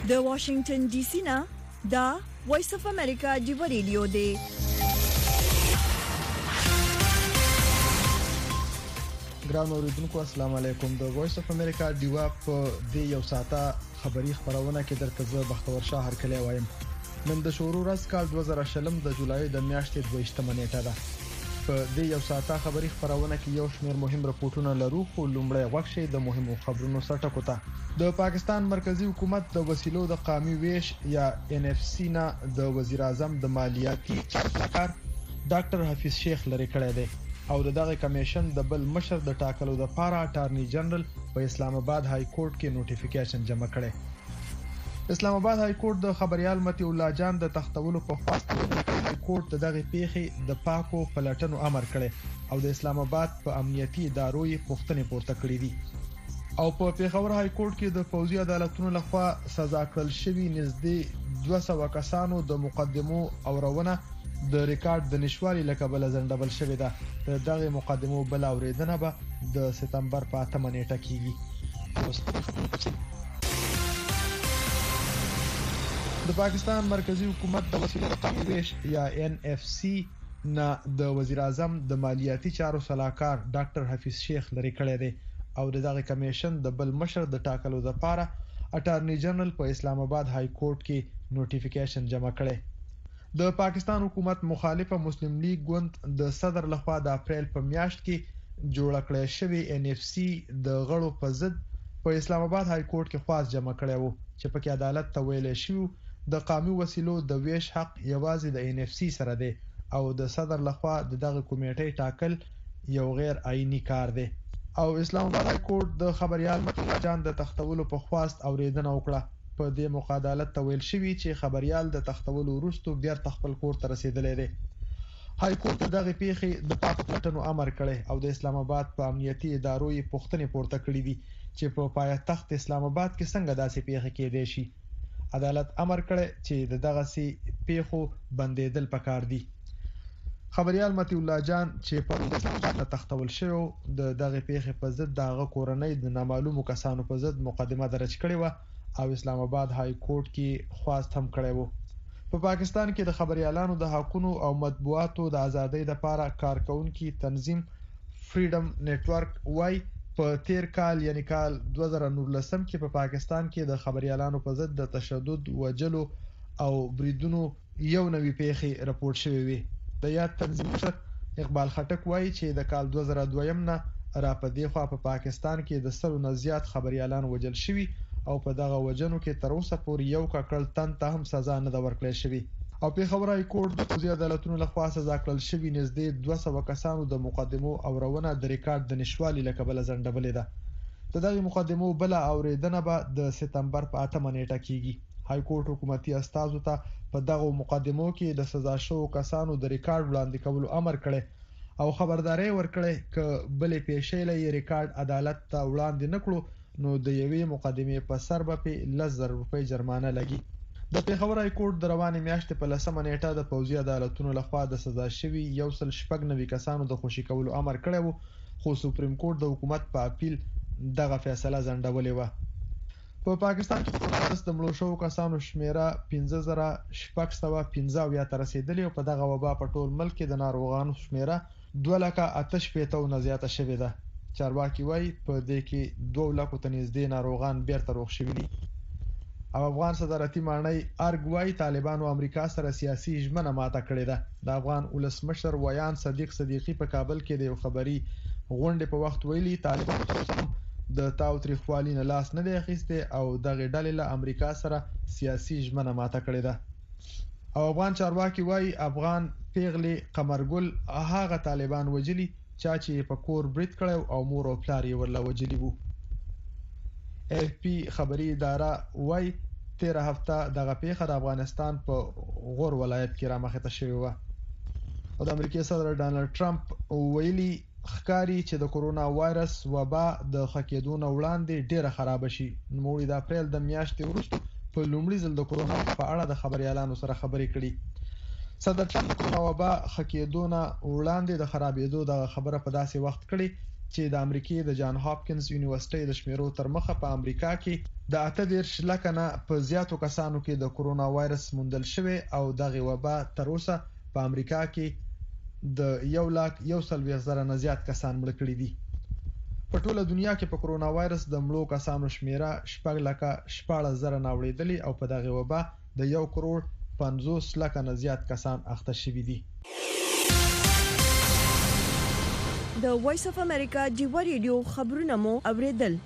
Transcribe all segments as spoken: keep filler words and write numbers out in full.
د واشنگټن ډي سي نه دا وایس اف امریکا دی ریډیو دی. ګران اوریدونکو السلام علیکم. د وایس اف امریکا دیوا په دې یو ساعته خبری خبرونه کې درته زه بختور شاه هرکلی وایم. نن د شروع ورځ کال دوه زره شلم د جولای د میاشتې دوه ویشتمه نیټه ده. په دې یو ساعته خبری خبرونه کې یو شمېر مهم راپورټونه لرو، خو لومړی وخت شي د مهمو خبرونو سرټکو ته. د پاکستان مرکزی حکومت د وسیلو د قومي ویش یا ان اف سی نه د وزیر اعظم د مالیاتي چارواکار ډاکټر حفیظ شیخ لري کړی دی او دغه کمیشن د بل مشر د ټاکلو د پاره اټارنی جنرال په اسلام آباد های کورټ کې نوټیفیکیشن جمع کړي. اسلام آباد های کورټ د خبريال متي الله جان د تختولو په خواست های کورټ دغه پیښې د پاکو پلټنو امر کړي او د اسلام آباد په امنیتي ادارو یې پوښتنې پورته کړې دي. او په پیښور های کورټ کې د فوزي عدالتونو لخوا سزا کړل شوی نږدې دوه سوه کسانو د مقدمو اورونه د ریکارډ د نشوالي لکبل زندبل شوې ده. دغه مقدمو بل اوریدنه به د سپتمبر په اتمه نیټه کیږي. د پاکستان مرکزی حکومت د وسیلو قومي ویش یا ان اف سی نه د وزیر اعظم د مالیاتي چارو صلاحکار ډاکټر حفیظ شیخ لري کړی دی او دغه کمیشن د بل مشر د ټاکلو لپاره اټارنی جنرال په اسلام آباد های کورټ کې نوټیفیکیشن جمع کړي. د پاکستان حکومت مخالفه مسلم لیگ ګوند د صدر لخوا د اپریل په میاشت کې جوړ کړی شوی ان اف سی د غړو په ضد په اسلام آباد های کورټ کې خواست جمع کړی وو چې پکې عدالت ته ویل شو د قومي وسیلو د ویش حق یوازې د ان اف سی سره دی او د صدر لخوا دغه کمیټې ټاکل یو غیر آئینی کار دی. او اسلام آباد های کورټ د خبريال متي جان د تختولو په خواست اوریدنه وکړه. په دې موقع عدالت ته ویل شوی چې خبريال د تختولو وروسته بیا خپل کور ته رسیدلی دی. های کورټ دغه پیښې د پاکو پلټنو امر کړي او د اسلام آباد په امنیتي ادارو یې پوښتنې پورته کړې دي چې په پایتخت اسلام آباد کې څنګه داسې پیښې کېدې شي. عدالت امر کړی چې دغه سي پیښو بندیدل پکار دي. خبريال متي الله جان چې په اسلام آباد تختول شو د دغه پیښې په ضد دغه کورنۍ د نامعلومو کسانو په ضد مقدمه درج کړې و او اسلام آباد های کورټ کې خواست هم کړی وو. په پاکستان کې د خبريالانو د حقوقو او مطبوعاتو د ازادۍ لپاره کارکونکو تنظیم فریډم نتورک وايي په تیر کال یعنی کال دوه زره نولسم کې په پاکستان کې د خبريالانو په ضد د تشدد وجلو او بریدونو یو نوې پیښه راپورټ شوې وي. د یاد تنظیم مشر اقبال خټک وايي چې د کال دوه زره دویم نه را پدې خوا په پاکستان کې د سلو نه زیات خبريالان وجل شوي او په دغه وجنو کې تر اوسه پورې یو ککړ تن ته هم سزا نه ورکړل شوی. او پیښور های کورټ د فوزي عدالتونو لخوا سزا کړل شوی نږدې دوه سوه کسانو د مقدمو اورونه د ریکارډ د نشوالي لکبل زندبلې ده. دغه مقدمو بل اوریدنه به د سپتمبر په اتمه نیټه کیږي. های کورټ حکومتي استازو ته په دغه مقدمو کې د سزا شو کسانو د ریکارډ وړاندې کولو امر کړي او خبرداري ورکړي ک بلې پیښې لې ریکارډ عدالت ته وړاندې نکړو نو د یوې مقدمې په سر به لس زره روپۍ جرمانه لګي. د پیښور های کورټ د روانې میاشتې په لسمه نیټه د فوزي عدالتونو لخوا د سزا شوی یو سل شپږ نوي کسانو د خوشي کولو امر کړی وو خو سپریم کورټ د حکومت په اپیل دغه فیصله ځنډولې و. په پاکستان کې د مړو شوو کسانو شمیره پنځه زره شپږ سوه پنځه اویا ته رسیدلې او په دغه وبا په ټول ملک کې د ناروغانو شمیره دوه لکه اته شپېته نه زیاته شوې ده. چارواکي وايي په دې کې دوه لکو ته نږدې ناروغان بیرته روغ شوي دي. او افغان صدارتي مانی ارګ وايي طالبانو امریکا سره سیاسي ژمنه ماته کړې ده. د افغان ولسمشر ویان صدیق صدیقی په کابل کې د یو خبري غونډې په وخت ویلي طالبانو د تاوتریخوالي نه لاس نه دی اخیسته او دغه ډلې له امریکا سره سیاسي ژمنه ماته کړې ده. او افغان چارواکي وايي افغان پیغلې قمرګل هغه طالبان وجلي چا چې په کور برید کړو او مور او پلار یې ورله وجلي وو. اف پی خبري اداره وايي تیر هفته دغه پیښه د افغانستان په غور ولایت کې رامخته شوې و. او د امریکای صدر ډانلډ ټرمپ ویلي ښکاری چې د کورونا وایرس وبا د خکېدو نه وړاندې ډیره خراب شي. نو د اپریل د میاشتې وروسته په لومړي ځل د کورونا په اړه د خبريالانو سره خبرې کړې. صدر ټرمپ د وبا خکېدو نه وړاندې د خرابېدو د خبره په داسې وخت کړي چې د امریکای د جان هاپکینز یونیورسيټي د شمیرو تر مخه په امریکا کې د اته دیرش لکه نه په زیاتو کسانو کې د کورونا وایرس موندل شوی او دغه وبا تر اوسه په امریکا کې د یو لک یو سل ویشت زره نه زیات کسان مړ کړي دي. په ټوله دنیا کې په کورونا وایرس د مړو کسانو شمیره شپږ لکه شپږ زره نه وړېدلې او په دغه وبا د یو کروڑ پنځوس لکه نه زیات کسان اخته شوي دي. د وایس اف امریکا ډیوا ریډیو خبرونه مو اوریدل.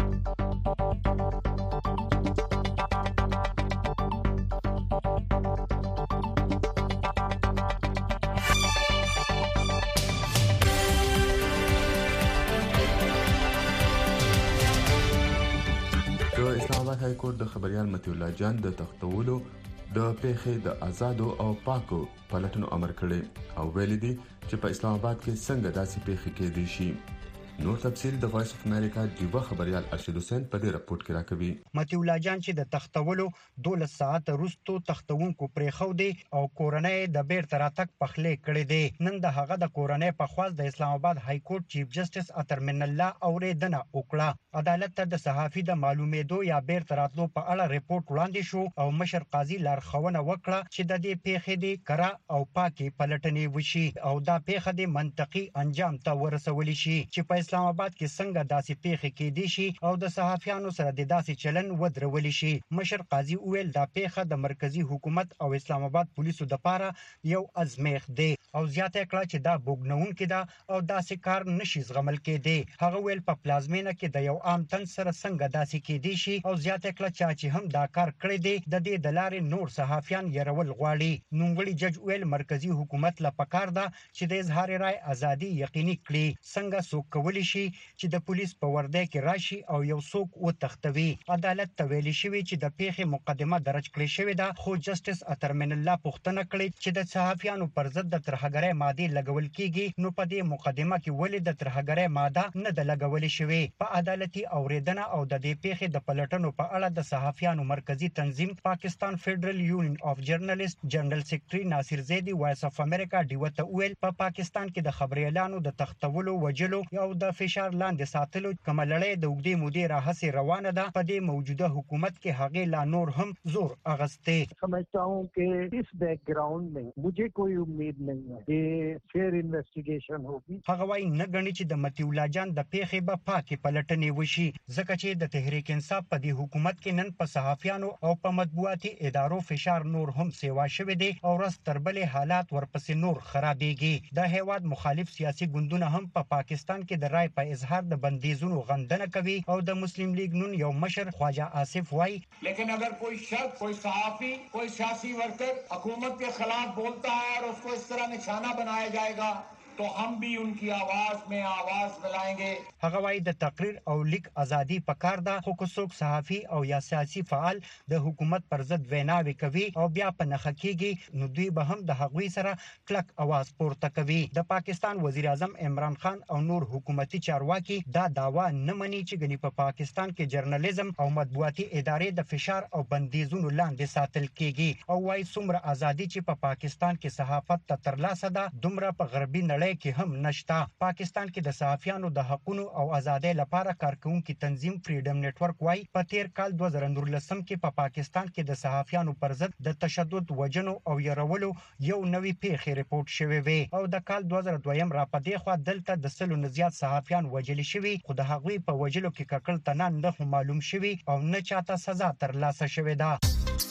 های کور د خبريال متي الله جان د تختولو د پیښې د آزادو او پاکو پلټنو امر کړي او ویل دي چې په اسلام آباد کې څنګه داسې پیښې کېدې شي. نور تفصیل د وایس اف امریکا دیوه خبريال ارشد حسین په دې راپورټ کې راکوي. متي الله جان چې د تختولو دولس ساعت وروسته تختونکو پرې خو دي او کورنۍ د بیرته راتګ پخلې کړې دي. نن د هغه د کورنۍ په خواست د اسلام آباد های کورټ چیف جسټس اتر من الله اوریدنه وکړه. عدالت ته د صحافي د معلومېدو یا بیرته راتلو په اړه ریپورت وړاندې شو او مشر قاضي لارښوونه وکړه چې د دې پیښې د کرا او پاکي پلټنې وشي او دا پیښه د منطقي انجام ته ورسول شي چې په اسلام آباد کې څنګه داسې پیښې کېدې شي او د صحافیانو سره د داسې چلن ودرول شي. مشر قاضي ویل دا پیښه د مرکزی حکومت او اسلام آباد پولیسو د پاره یو ازمیخ دی او زیاته کړه چې دا بوګنون کې دا او داسې کار نشي زغمل کېدی. هغه ویل په پلازمینه کې د یو عام تن سره څنګه داسې کېدی شي او زیاته کړه چې هم دا کار کړی دی د دې د لارې نور صحافیان يرول غواړي. نوموړي جج ویل مرکزی حکومت لا پکار ده چې د اظهار رائے ازادي یقیني کړي. څنګه څوک کولی شي چې د پولیس په ورده کې راشي او یو څوک وتښتوي. عدالت ته ویل شوی چې د پیښې مقدمه درج کړې شوې ده خو جسټس اتر من الله پوښتنه کړې چې د صحافیانو پر ضد د ترهګرۍ ماده لګول کیږي نو په دې مقدمه کې ولې د ترهګرۍ ماده نه د لګول شوې. په عدالتي اوریدنه او د دې پیښې د پلټنو په اړه د صحافیانو مرکزی تنظیم پاکستان فدرل یونین اف جرنالست جنرال سیکریټري ناصر زیدی وایس اف امریکا ډیوته ویل په پا پاکستان کې د خبريالانو د تختولو وجلو او د فشار لاندې ساتلو کوم لړۍ د وګړي مدیر راهسي روانه ده. په دې موجوده حکومت کې هغه لا نور هم زور اغسته. समझता हूं कि इस बैकग्राउंड में मुझे कोई उम्मीद नहीं है कि फेयर इन्वेस्टिगेशन होगी. هغه وايي نه غني چې د متي الله جان د پیښې په پاکي پلټنې وشي ځکه چې د تحریک انصاف په دې حکومت کې نن په صحافیانو او په مطبوعاتي ادارو فشار نور هم سیوا شوی دی او رس تربلې حالات ورپسې نور خرابېږي. د هیواد مخالف سیاسي ګوندونه هم په پا پاکستان کې د رائے په اظهار د بندیزونو غندنه کوي او د مسلم لیگ نون یو مشر خواجہ آصف وای لیکن اگر کوئی شخص کوئی صحافی کوئی سیاسی ورکر حکومت کے خلاف بولتا ہے اور اس کو اس طرح نشانہ بنایا جائے گا تو हम भी उनकी आवाज में आवाज मिलाएंगे. هغه وايي د تقریر او لیک ازادي پکار ده خو څوک صحافي او یا سیاسي فعال د حکومت پر ضد ویناوي کوي او بیا په نخ کېږي نو دوی به هم د هغوی سره کلک आवाज پورته کوي. د پاکستان وزیر اعظم عمران خان او نور حکومتي چارواکي دا داوا نه مني چې غني په پا پاکستان کې جرنالیزم او مطبوعاتي ادارې د فشار او بندیزونو لاندې ساتل کېږي او وايي څومره ازادي چې په پا پاکستان کې صحافت ته ترلاسه ده دومره په غربي نړۍ کې هم نشتا. پاکستان کې د صحافیانو د حقونو او ازادۍ لپاره کارکونکو تنظیم فریډم نتورک وايي په تیر کال دوه زره نولسم کې په پا پاکستان کې د صحافیانو پر ضد د تشدد وجنو او يرولو یو نوې پیښه ریپورت شوې وي او د کال دوه زره دوه را پدې خو دلته د سلو نزيات صحافیان وجل شوي خو د هغوی په وجلو کې ککل تنان نه معلوم شوي او نه چاته سزا ترلاسه شوې ده.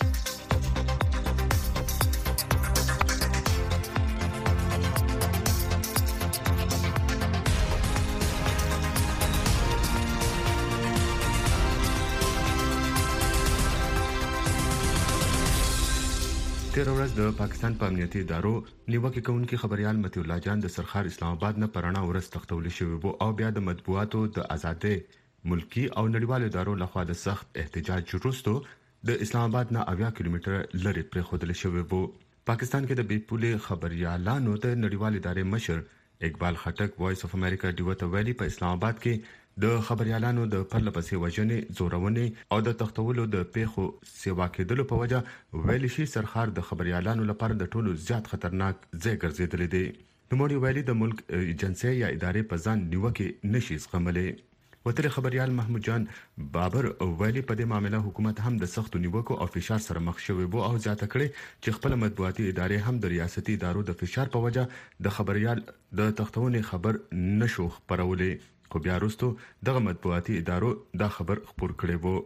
تیر ورځ د پاکستان په امنیتي ادارو نیوکه کوونکي خبريال متي الله جان د سرخار اسلام آباد نه پرانا ورځ تختول شوی وو او بیا د مطبوعاتو د آزادۍ ملکی او نړیوالو ادارو لخوا د سخت احتجاج وروسته د اسلام آباد نه اویا کیلومتر لرې پرې خودل شوی وو. پاکستان کې د بیپولې خبريالانو د نړیوال ادارې مشر اقبال خټک وایس اف امریکا ډیوته ویلي په اسلام آباد کې د خبريالانو د پرلپسې وژنې زورونې او د تختولو د پیښو سیوا کېدلو په وجه ویل شي سرخار د خبريالانو لپاره د ټولو زیات خطرناک ځای ګرځیدلی دی. نوموړي ویلي د ملک ایجنسي یا ادارې په ځان نیوکه نشي زغملې. وتر خبريال محمود جان بابر ویلي په دې معاملې حکومت هم د سخت نیوکو او فشار سره مخ شوی وو او ځاته کړي چې خپل مطبوعاتي ادارې هم د ریاستي ادارو د فشار په وجه د خبريال د تختونې خبر نشو خبرولې، خو بیا وروسته دغه مطبوعاتي ادارو دا خبر خبر کړی وو.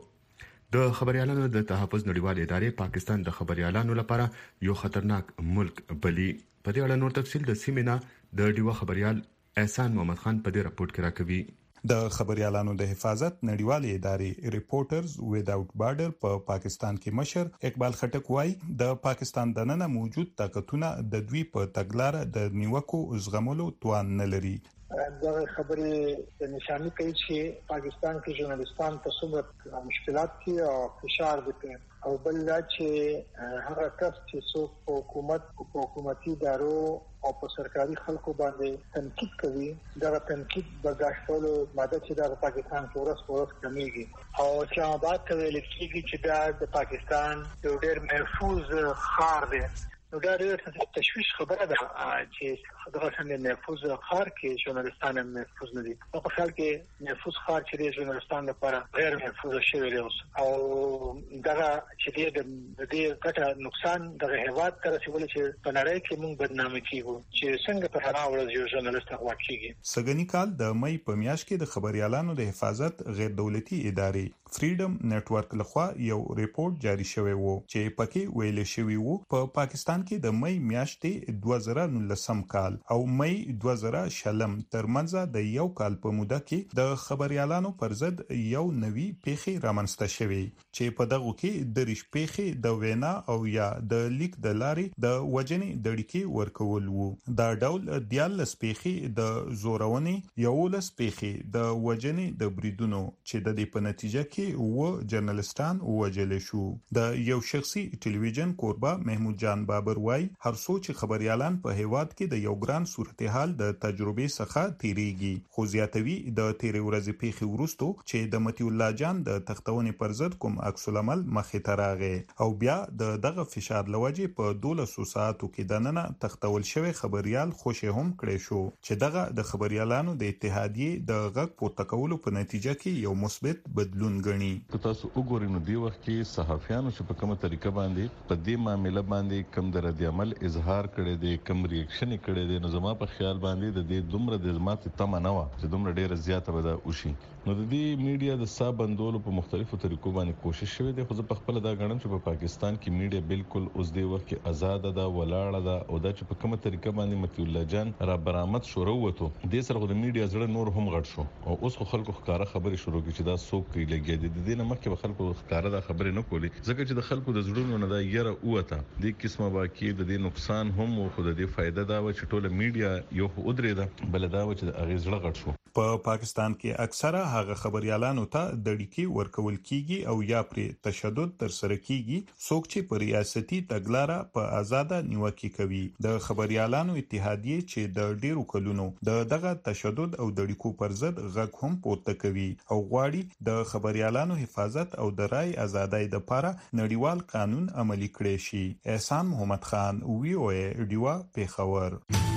د خبريالانو د تحفظ نړیوال ادارې پاکستان د خبريالانو لپاره یو خطرناک ملک بلی. په دې اړه نور تفصیل د سیمینا د ډیوه خبريال احسان محمد خان په دې راپورټ کې راکوي. د خبريالانو د حفاظت نړیوالې ادارې ریپورټرز ویداوت بارډر په پا پاکستان کې مشر اقبال خټک وایي د پاکستان دننه موجود طاقتونه د دوی په تګلارې د نیوکو زغملو توان نه لري. دا خبرې نشانه کوي چې پاکستان کې ژورنالستان په څومره مشکلات کې او فشار دي او بل دا چې هغه کس چې څوک حکومت او حکومتي ادارو او په سرکاري خلکو باندې تنقید کوي دا تنقید برداشتولو ماده چې د پاکستان په ورځ په ورځ کمیږي او چې هغه بات کوي چې چې دا د پاکستان یو ډېر محفوظ ښار دی. نو دا ډېر تشویش خبره ده چې دغه څنګه محفوظ ښار کې ژورنالستان محفوظ نه دي. په خپل کې محفوظ ښار چې د ژورنالستان لپاره غیر محفوظ شوی دی او دغه چې د دې ګټه نقصان دغه هیواد تر رسیدل چې په نړۍ کې موږ بدنامي کیږو چې څنګه په هغه ورځ یو ژورنالست هغه کیږي. سګنی کال د مې په میاشت کې د خبريالانو د حفاظت غیر دولتي ادارې فریډم نتورک لخوا یو ریپورت جاری شوی وو چې پکې ویل شوی وو په پا پاکستان کې د مې میاشتې دوه زره نولسم کال او مې دوه زره شلم ترمنځ د یو کال په موده کې د خبريالانو پر ضد یو نوي پیښې رامنځته شوې چې په دغه کې د ریش پیښې د وینا او یا د لیک د لارې د وجنې د ډیکې ورکول وو. دا ډول دیالس پیښې د زورونې یو لس پیښې د وجنې د بریدونو چې د دې په نتیجه کې و جرنالستان وجل شو. د یو شخصي ټلویزیون کوربه محمود جان بابر وای هر سوچ خبريالان په هیواد کې د یو ګران صورتحال د تجربې څخه تیریږي، خو زیاتوي د تیرې ورځې پیښې وروسته چې د متي الله جان د تختونې پر ضد کوم عکس العمل مخې ته راغی او بیا د دغه فشار لوجه په دولسو ساعتو کې د نن تختول شوی خبريال خوشی هم کړی شو چې دغه د خبريالانو د اتحادیې د غږ پورته کولو په نتیجه کې یو مثبت بدلون ګڼي. تاسو وګورئ نو دی وخت کې صحافیانو چې په کومه طریقه باندې په دې معاملې باندې کم د رد عمل اظهار کړي دي کم ریاکشن کړي دي نو زما په خیال باندې د دې دومره د ځمات تمه نه و چې دومره ډیره زیاته ودا وشي. نو د دې میډیا د صاحب بندولو په مختلفو طریقو باندې کوشش شوی دی خو زه په خپل دا غنم چې په پاکستان کې میډیا بالکل اوس دی وخت کې آزاد ده ولاړه ده او دا چې په کومه طریقه باندې متي الله جان را برآمد شروع وته د سره د میډیا زړه نور هم غټ شو او اوس خو خلکو ښکارا خبري شروع کړي چې دا څوک کوي لګي دي د دې نه مخکې خلکو ښکارا دا خبري نه کولی ځکه چې د خلکو د زړونو نه دا یره اوته د قسمه باقي د دې نقصان هم او خو د دې فائدہ دا و چې ټوله میډیا یو خودري ده بل دا و چې د اغیز زړه غټ شو. په پاکستان کې اکثره هغه خبريالانو ته د ډیکې ورکول کیږي او یا پر تشدد تر سره کیږي څوک چې په ریاستي تګلارې په آزاد نیوکه کوي. د خبريالانو اتحادیه چې د ډیرو کلونو د دغه تشدد او د ډیکو پر ضد غږ هم پورته کوي او غواړي د خبريالانو حفاظت او د رای ازادۍ لپاره نړیوال قانون عملي کړي شي. احسان محمد خان وی او ای ډیوا پیښور.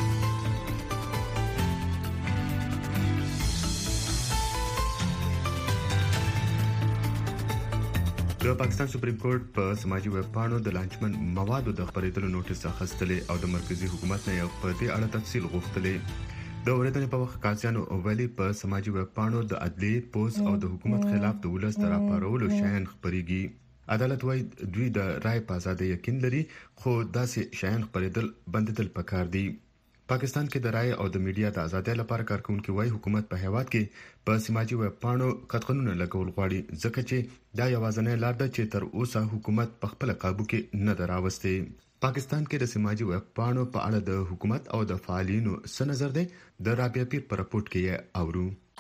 د پاکستان سپریم کورټ په سماجی ویب پاڼو د لانچمن موادو د خبرېدلو نوټیس اخیستلې او د مرکزی حکومت نه یو په دې اړه تفصیل غوښتلې. د اورېدنې په وخت قاضیانو ویلي په سماجی ویب پاڼو د عدلیې پوس او د حکومت خلاف د ولس تر راپارولو شایان خبريږي. عدالت وايي دوی د رائے په ازادۍ یقین لري خو داسې شایان خبرېدل بندیدل پکار دي. پاکستان کې د رائے او د میډیا د ازادۍ لپاره کارکونکو وايي حکومت په هیواد کې په سماجی ویب پاڼو قطعنونه لګول غواړي ځکه چې دا یوازینۍ لار ده چې تر اوسه حکومت په خپل قابو کې نه دراوستي. پاکستان کې د سماجی ویب پاڼو په اړه د حکومت او د فعالینو څه نظر دی د رابعه پیر په راپورټ کې اورو.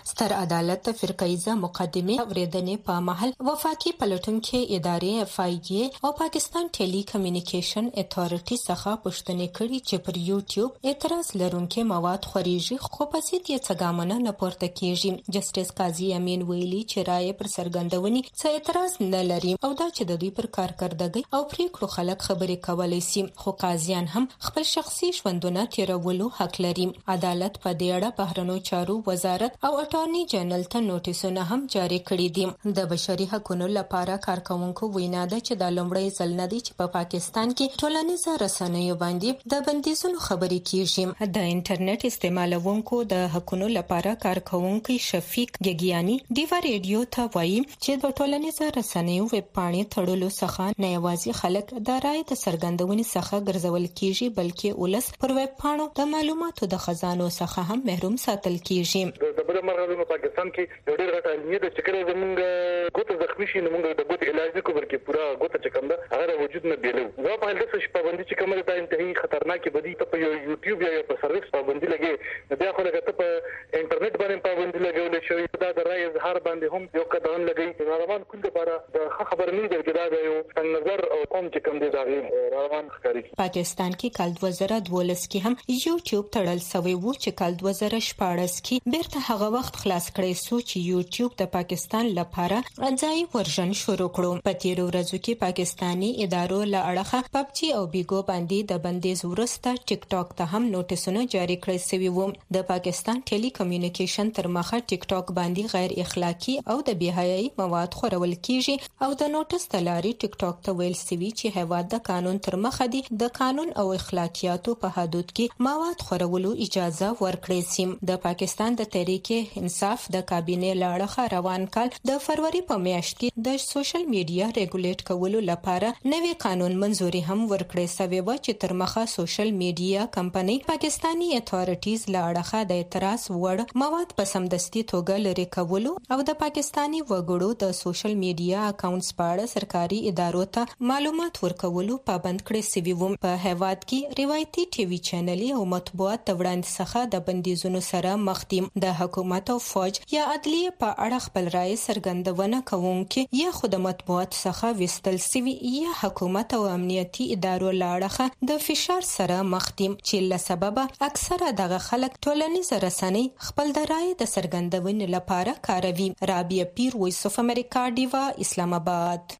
ستر عدالت فرقیزه مقدمه اوریدنې په محل وفاقي پلټونکو ادارې اف آی ای او پاکستان ټيلي کمیونیکیشن اتھارټي څخه پوښتنه کړې چې پر یوټیوب اعتراض لرونکو مواد خوريږي خو په سیت یې څګامنه نه پورته کیږي. جسټس قاضي امین ویلي چې رائے پر سرګندونی څه اعتراض نه لري او دا چې د دوی پر کارکردګۍ او پریکړو خلک خبرې کولای شي خو قاضیان هم خپل شخصي ژوندونه تیرولو حق لري. عدالت په دې اړه بهرنیو چارو وزارت او اټارنی جنرال ته نوټیسونه هم جاری کړي دي. د بشري حقوقو لپاره کارکونکو وینا ده چې د لومړی ځل نه دی چې په پاکستان کې ټولنیز رسنیو باندې د بندیزونو خبرې کیږي. د انټرنیټ استعمالونکو د حقوقو لپاره کارکونکو شفیق ګګیانی دیوا ریډیو ته وایي چې د ټولنیز رسنیو ویب پاڼې تړلو څخه نه یوازې خلک د رائے د سرګندونې څخه ګرځول کیږي بلکې ولس پر ویب پاڼو د معلوماتو د خزانو څخه هم محروم ساتل کیږي. د بل مرغلو پاکستان کې ډېر غټ علمي د چکر زمونږ ګوت زخمی شي نو موږ د ګوت علاج نه کوو بلکې پورا ګوت چې کوم ده هغه وجود نه بیلو. نو په هغه څه پابندي چې کومه ده انتهایی خطرناک بدی ته په یوټیوب یا په سرویس پابندي لګي بیا خو لګته په انټرنیټ باندې پابندي لګول شوی دا د رائے اظهار باندې هم یو قدم لګي. روان کول لپاره د خبر نه دی دا یو نظر او کوم چې کوم دی دا روان ښکاري. پاکستان کې کال دوه زره دولس کې هم یوټیوب تړل شوی و چې کال دوه زره شپاړس کې بیرته هغه وخت خلاص کړی سو چې یوټیوب د پاکستان لپاره ځای ورژن شروع کړو. په تیر ورځو کې پاکستانی ادارو له اړخه پبجي او بیګو باندې د بندیز ورسته ټیک ټاک ته هم نوټیسونه جاری کړی شوی وو. د پاکستان ټيلي کمیونیکیشن تر مخه ټیک ټاک باندې غیر اخلاقی او د بهایي مواد خورول کیږي او د نوټس تلاري ټیک ټاک ته ویل سوي چې هیواد د قانون تر مخه دی د قانون او اخلاقیاتو په حدود کې مواد خورولو اجازه ورکړي سي. د پاکستان د تحریک انصاف د کابینه لاړه روان کال د فروری په میاشت کې د سوشل میډیا ریګولیټ کولو لپاره نوې قانون منزوري هم ورکړې سوي و چې تر مخه سوشل میډیا کمپنۍ پاکستانی اتھارټیز لاړه د اعتراض وړ مواد په سمدستي توګه لري کولو او د پاکستانی وګړو د سوشل میډیا اکاونټس په اړه سرکاري ادارو ته معلومات ورکولو پابند کړی سوي و. په هیواد کې روایتي ټي وي چینلي او مطبوعات د وړاندې څخه د بندیزونو سره مخ دي. د حکومت او فوج یا عدلیه په اړه خپل رائے څرګندونه کوونکي یا خود مطبوعات څخه وستل سوي یا حکومت او امنیتي ادارو لاړه د فشار سره مخ دي چې له سببه اکثره دغه خلک ټولنیز رسنۍ خپل د رائے د څرګندونې لپاره کاروي. رابعه پیر، وایس اف امریکا، دیوا، اسلام آباد.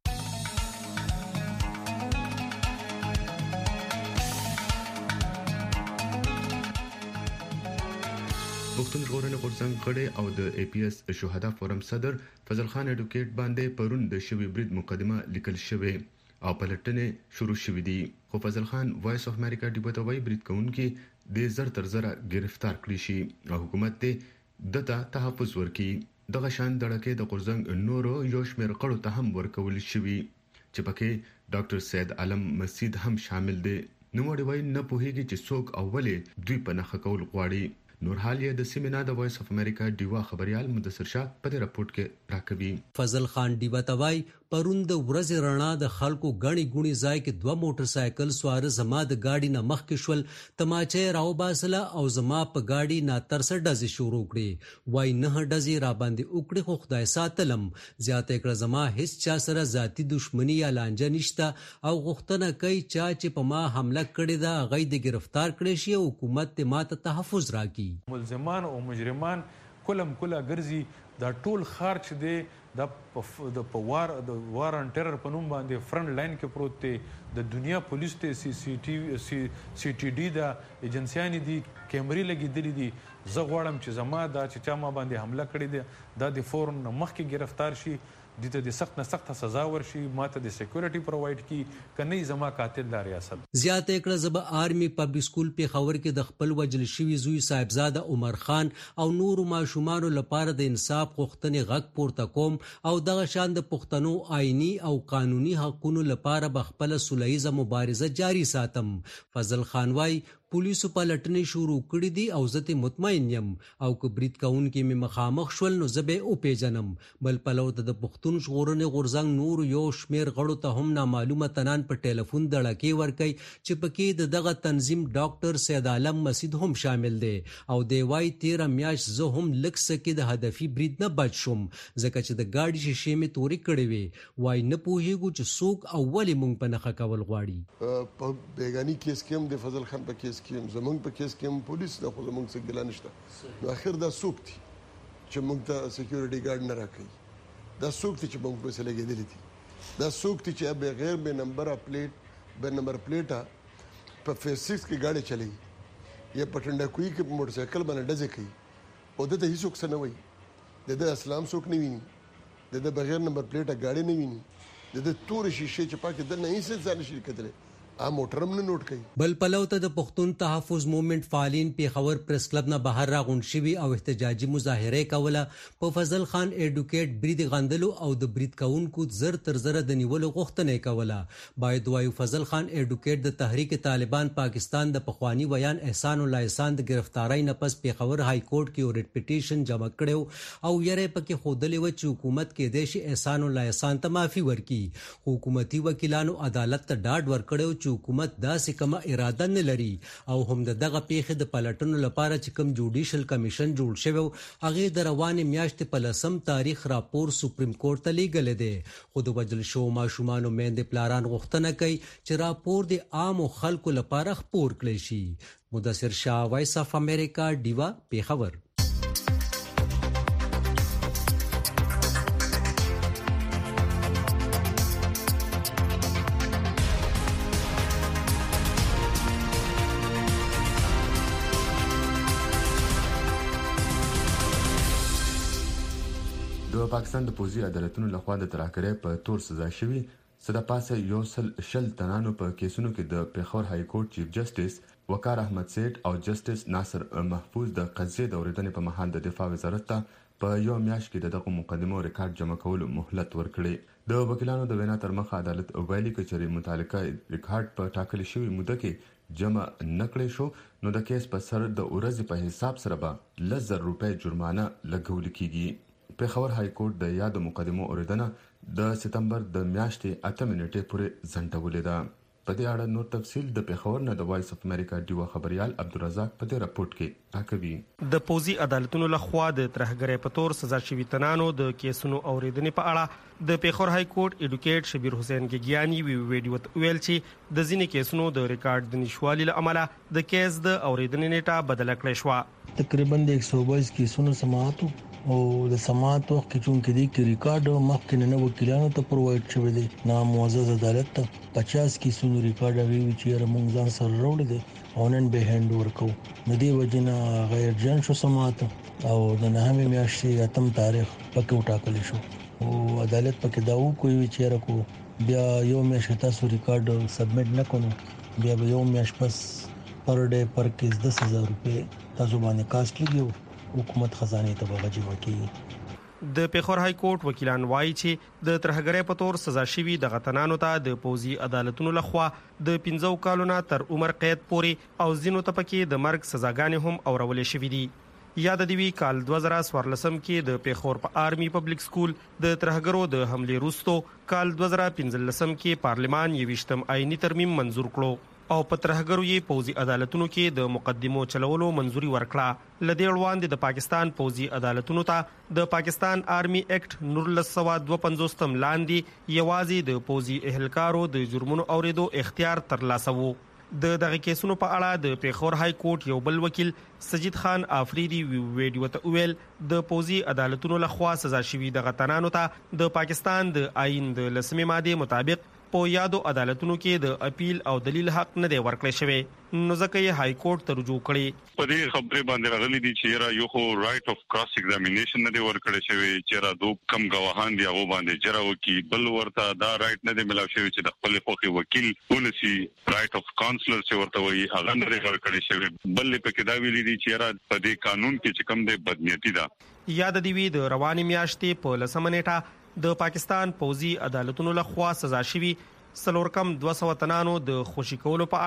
پښتون ژغورنې غورځنګ غړي او د ای پی ایس شهدا فورم صدر فضل خان اډوکیټ باندې پرون د شوی برید مقدمه لیکل شوی او پلټنې شروع شوې دي. خو فضل خان وایس اف امریکا ډیبو ته وایي برید کوونکي د زر تر زره گرفتار کړي شي او حکومت ته دته تحفظ ورکړي. دغه شان دړکې د غورځنګ نورو یو شمېر غړو ته هم ورکول شوي چې پکې ډاکټر سید علم مسجد هم شامل دي. نوموړي وایي نه پوهیږي چې څوک او ولې دوی په نخښه کول غواړي. نور حال یې د سیمینار د وایس اف امریکا دیوا خبريال مدثر شاه په دې راپورټ کې راکوي. فضل خان دیوا توای پرون د ورځ رڼا د خلکو غني غوني ځای کې دوه موټر سایکل سوار زما د گاډي نه مخ کې شول تماچې راو باسله او زما په گاډي نه ترسه ډزې شروع کړې. وای نه ډزې را باندې وکړې خو خدای ساتلم. زیاته کړه زما هیڅ چا سره ذاتی دښمنی یا لانجه نشته او غوښتنه کوي چا چې په ما حمله کړې ده غي د گرفتار کړي شي او حکومت ته ماته تحفظ راکړي. ملزمان او مجرمان کلم کله ګرځي دا ټول خارج دی د په وار د وار ان ټیرر په نوم باندې فرنٹ لاین کې پروت دی. د دنیا پولیس ته سی سی ټي سی سی ټي ډي دا ایجنسیانی دي کیمرې لګېدلې دي. زه غواړم چې زما دا چې چا ما باندې حمله کړې ده دا د فورن مخکې گرفتار شي دته د سخت نه سخت سزا ورشي ماته د سکیورټي پرووایډ کی کني زما قاتل د ریاست. زیاته کړه زب آرمی پبلک سکول په خبر کې د خپل وجل شوی زوی صاحبزاده عمر خان او نور ماشومان لپاره د انصاف غوښتنې غږ پورته کوم او دغه شان د پښتنو آئینی او قانوني حقوقو لپاره بخپل سولهیزه مبارزه جاری ساتم. فضل خان وای پولیسو پلټنې شروع کړې دي او زه ته مطمئن یم او که برید کوونکي مې مخامخ شول نو زه به وپېژنم. بل پلو ته د پښتون ژغورنې غورځنګ نور یو شمېر غړو ته هم نامعلومه تنان په ټلیفون دړکې ورکوي چې پکې د دغه تنظیم ډاکټر سید عالم مسعود هم شامل دی او دی وایي تېره میاشت زه هم لږ څه کې د هدفي برید نه بچ شوم ځکه چې د ګاډي شیشې مې تورې کړې وې. وایي نه پوهېږو چې څوک او ولې موږ په نښه کول غواړي. په بیګاني کیس کې هم د فضل خان په کیس کې هم زمونږ په کیس کې هم پولیس د خو زمونږ څه ګیله نشته. نو اخر دا څوک دي چې موږ ته سکیورټي ګارډ نه راکوي؟ دا څوک دي چې موږ پسې لګېدلي دي؟ دا څوک دي چې بغیر بې نمبره پلیټ بې نمبر پلیټه په فیس سکس کې ګاډي چلوي یا په ټنډاکوي کې په موټر سایکل باندې ډزې کوي او دته هیڅوک څه نه وایي؟ د ده اسلام څوک نه ویني؟ د ده بغیر نمبر پلیټه ګاډي نه ویني؟ د ده تورې شیشې چې پاکې دننه هیڅ انسان نشي کتلی ا موټرم نه نوٹ کوي. بل پلو ته د پښتون تحفظ موومېنټ فعالین پیښور پریس کلب نه بهر راغونډ شوي او احتجاجي مظاهره کوله. په فضل خان ایډوکیټ برید غندلو او د برید کوونکو زر تر زره د نیولو غوښتنه کوله. باید وایو فضل خان ایډوکیټ د تحریک طالبان پاکستان د پخوانی ویان احسان الله احسان د گرفتاری نه پس پیښور های کورټ کې ریټ پټیشن جمع کړو او یې پکې خودلې و چې حکومت کې دیشي احسان الله احسان ته معافي ورکړي. حکومتي وکیلانو عدالت ته ډاډ ورکړو حکومت داسې کومه اراده نه لري او هم د دغه پیښې د پلټنو لپاره چې کوم جوډیشل کمیشن جوړ شوی هغه د روانې میاشتې په لسم تاریخ راپور سپریم کورټ ته لیږلی دی. خو د وژل شوو ماشومانو میندې پلاران غوښتنه کوي چې راپور د عامو خلکو لپاره خپور کړی شي. مدثر شاه، وایس اف امریکا، ډیوا، پیښور. د پاکستان د پوځي عدالتونو لخوا د ترهګرۍ په تور سزا شوي څه د پاسه یو سل شل تنانو په کیسونو کې د پیښور های کورټ چیف جسټس وقار احمد سیټ او جسټس ناصر محفوظ د قضیې د اورېدنې په مهال د دفاع وزارت ته په یو میاشت کې دغه مقدمو ریکارډ جمع کولو مهلت ورکړي. د وکیلانو د وینا تر مخه عدالت ویلي کچري متعلقه ریکارډ په ټاکلي شوی موده کې جمع نکړې شو نو د کیس په سر د ورځې په حساب سره به لس زره روپۍ جرمانه لګول کیږي. پیښور های کورټ د یاد مقدمو اوریدنه د سپتمبر د میاشتې اته منټې پورې ځنډولې ده. په دې اړه نور تفصیل د پیښور نه د وایس اف امریکا ډیوا خبريال عبدالرزاق په دې راپورټ کې راکوي. د پوزي عدالتونو لخوا د ترهګرۍ په تور سزا شوي تنانو د کیسونو اوریدنې په اړه د پیښور های کورټ ایډوکیټ شبیر حسین ګیګیانی وی ویډیو ویل چې د ځینې کیسونو د ریکارډ د نشوالي لامل د کیس د اوریدنې نیټه بدل کړې شو. تقریبا د ایک سو بایس کیسونو سماعت او د سماعت وخت کې چون کې د ریکارډ مخکې نه وکیلانو ته پرووایډ شوی دی. نامعزز عدالت ته پچاس کیسونو ریکارډ وی چې موږ ځان سره وروړي دي او نن به هند ورکو. د دې وجنه غیر جن شو سماعت او د نهمه میاشتې اتم تاریخ پکې وټاکل شو او عدالت پکې دا وکوي چې راکو بیا یو میاشت تاسو ریکارډ سبمیټ نکونو بیا به یو میاشت پس پر ډے پر کیس دس هزار روپے تاسو باندې کاست لګیو حکومت خزانه ته بغاجي وکړي. د پیښور های کورټ وکیلان وایي چې د ترهګرۍ په تور سزا شوي د غتنانو ته د پوزي عدالتونو لخوا د پنځو کالو نه تر عمر قید پورې او ځینو ته پکې د مرګ سزاګانې هم اورولې شوې دي. یاد دی وی کال دوه زره څوارلسم کې د پیښور په آرمي پبلک سکول د ترهګرو د حمله وروسته کال دوه زره پنځلسم کې پارلمان یوشتم آئینی ترمیم منزور کړو او په ترهګرو یې پوزي عدالتونو کې د مقدمو چلولو منزوري ورکړه. لدې وړاندې د پاکستان پوزي عدالتونو ته د پاکستان آرمي اکټ نورلس سوا دوه پنځوستم لاندې یوازې د پوزي اهلکارو د جرمونو اوریدو اختیار ترلاسه وو. د دغه کیسونو په اړه د پیښور های کورټ یو بل وکیل سجید خان آفریدي ویډیو ته ویل د پوزي عدالتونو لخوا سزا شوي د غتنانو ته د پاکستان د آئین د لسمې ماده مطابق په یادو عدالتونو کې د اپیل او دلیل حق نه دی ورکړی شوی نو ځکه یې های کورټ ته رجوع کړي. په دې خبرې باندې راغلي دي چې را یو خو رائټ اف کراس ایگزامینیشن نه دی ورکړی شوی چې را دوه کم غواهان دی هغه باندې جره وکي بل ورته دا رائټ نه دی ملاو شوی چې د خپل خوخي وکیل ولسی رائټ اف کانسلر چې ورته وایي هغه نه دی ورکړی شوی بل په کې دا ویلي دي چې را په دې قانون کې چې کم دی بدنیتی ده. یاد دی وی د رواني میاشتې په لسمه نیټه د پاکستان پوزي عدالتونو لخوا سزا شوي سلور کم دوه سوه تنانو د خوشي کولو په اړه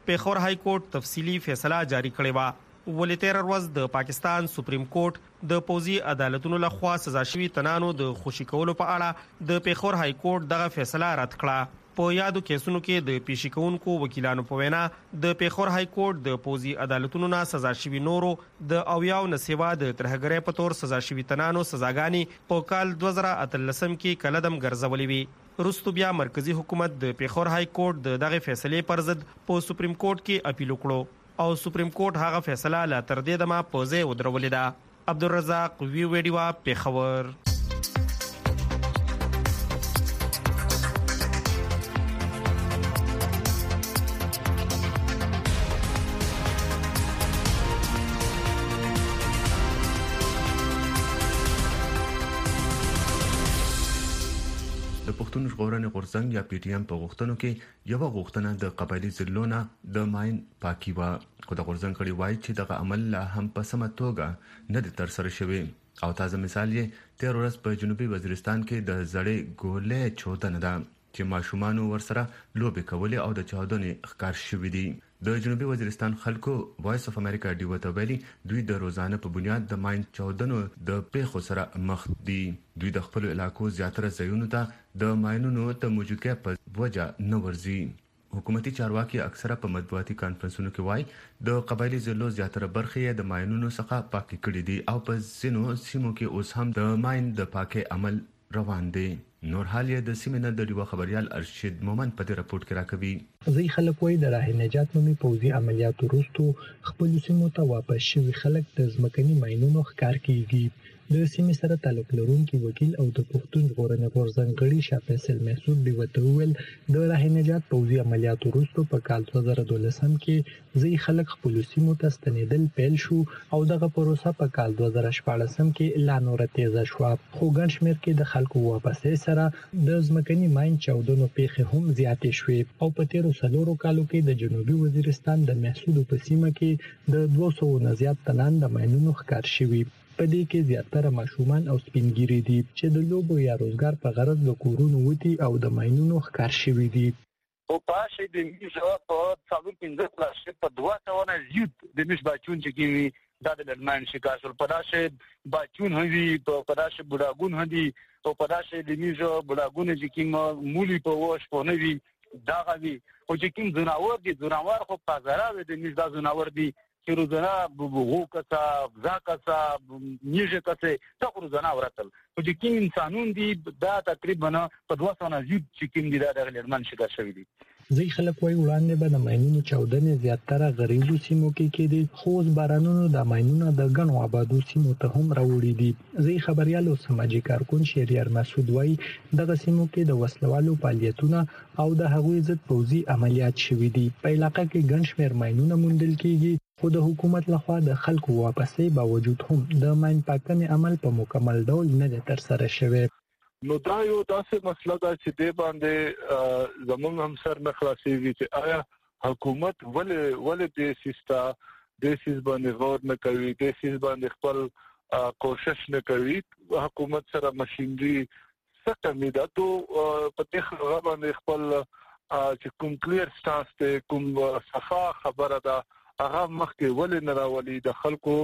پیښور های کورټ تفصیلی فیصله جاری کړې و ولې تیر ورځ د پاکستان سپریم کورټ د پوزي عدالتونو لخوا سزا شوی تنانو د خوشی کولو په اړه د پیښور های کورټ دغه فیصله رد کړه په یادو کیسونو کې د پیشکونکو وکیلانو په وینا د پیښور های کورټ د پوزي عدالتونو نه سزا شوی نورو د اویاو نسیوا د ترهګرۍ په تور سزا شوی تنانو سزاګانی په کال دوه زره اتلسم کې کلدم ګرځولې وي رستو بیا مرکزی حکومت د پیښور های کورټ د دغه فیصلې پر ضد په سپریم کورټ کې اپیل وکړو او سپریم کورټ هغه فیصله لا تر دې دمه په ځای ودرولې ده عبدالرزاق وی ویډیو پیښور پښتون ژغورنې غورځنګ یا پی ټی ایم په غوښتنو کې یو غوښتنه د قبایلی ضلعونو د ماین پاکي و خو د غورځنګ کړي وایي چې دغه عمل لا هم په سمه توګه نه د تر سره شوی او تازه مثال یې تیر ورځ په جنوبي وزیرستان کې د زړې ګولې چودنه ده چې ماشومان ورسره لوبې کولې او د چاودنې ښکار شوې دي د جنوبي وزیرستان خلکو وایس اف امریکا ډیو ته ویلي دوی د روزانه په بنیاد د ماین چاودنو د پیښو سره مخ دي دوی د خپل علاقو زیاتره ځایونو ته د ماینونو ته موجوده په وجه نه ورځي حکومتي چارواکي اکثره په مطبوعاتي کانفرنسونو کې وایي د قبایلی ضلعو زیاتره برخې د ماینونو څخه پاکي کړې دي او په ځینو سیمو کې اوس هم د ماین د پاکي عمل روان دي نور حال یې د سیمې نه د ډیوه خبريال ارشد مومن په دې راپورټ کې راکوي زی خلک وایي د راه نجات نومي پوځي عملیاتو وروسته خپل سیمو ته واپس شوي خلک د ځمکني ماینونو ښکار کیږي د سیمې سره تعلق لرونکي وکیل او د پښتون ژغورنې غورځنګ غړي شاه فیصل محسود دی وته ویل د راه نجات پوځي عملیاتو وروسته په کال دوه زره دولسم کې زی خلک خپل سیمو ته ستنېدل پیل شو او دغه پروسه په کال دوه زره شپاړسم کې لا نور تیزه شو خو ګڼ شمېر کې د خلکو واپسې سره د ځمکني ماین چاودنو پیښې هم زیاتې شوې او په تیرو څلورو کالو کې د جنوبي وزیرستان د محسود په سیمه کې د دوه سوو نه زیات تنان د ماینونو ښکار شوي په دې کې زیاتره ماشومان او سپینګیري دي چې د لوبو یا روزګار په غرض د کورونو وتی او د ماینونو ښکار شوي دي او پاشه د میزه په څلور پنځه کلاس په دوه سوه نه زیات د مش بچون چې کیږي د دلمان شکار شول په داسې بچون هدي په داسې بډاګون هدي او په داسې د میزه بډاګون چې کیږي مولي په وښ په نوي دا غوي او چې کوم زناور دي زناور خو په زراوي د میزه زناور دي چې روزانه بوغو کسا ځکه نیژه کسه ته روزانه ورتل او چې کوم انسانون دي دا تقریبا په دوه سوه نه زیات چې کوم دي دا د لرمن شکار شوی دي زی خلک وایي وړاندې به د ماینونو چاودنې زیاتره غریبو سیمو کې کېدي خو اوس بارانونو د ماینونو د ګڼو آبادو سیمو ته هم راوړي دي زی خبريال او سماجی کارکون شهریار مسعود وایي دغه سیمو کې د وسلوالو فعالیتونه او د هغوی ضد پوځي عملیات شوي دي په علاقې کې ګڼ شمېر ماینونه موندل کېږي خو د حکومت لخوا د خلکو واپسې باوجود هم د ماین پاکنې عمل په مکمل ډول نه دی ترسره شوی نو دا یو داسې مسله ده چې د باندې زموږ هم سر نه خلاصيږي چې آیا حکومت ولې ولې د سیستا د سیس باندې غور نه کوي د سیس باندې خپل کوشش نه کوي حکومت سره ماشينري څه کمی ده تو په دې خبره باندې خپل چې کوم کلیر سټانس ته کوم صفه خبره ده هغه مخکې ولې نه راولي د خلکو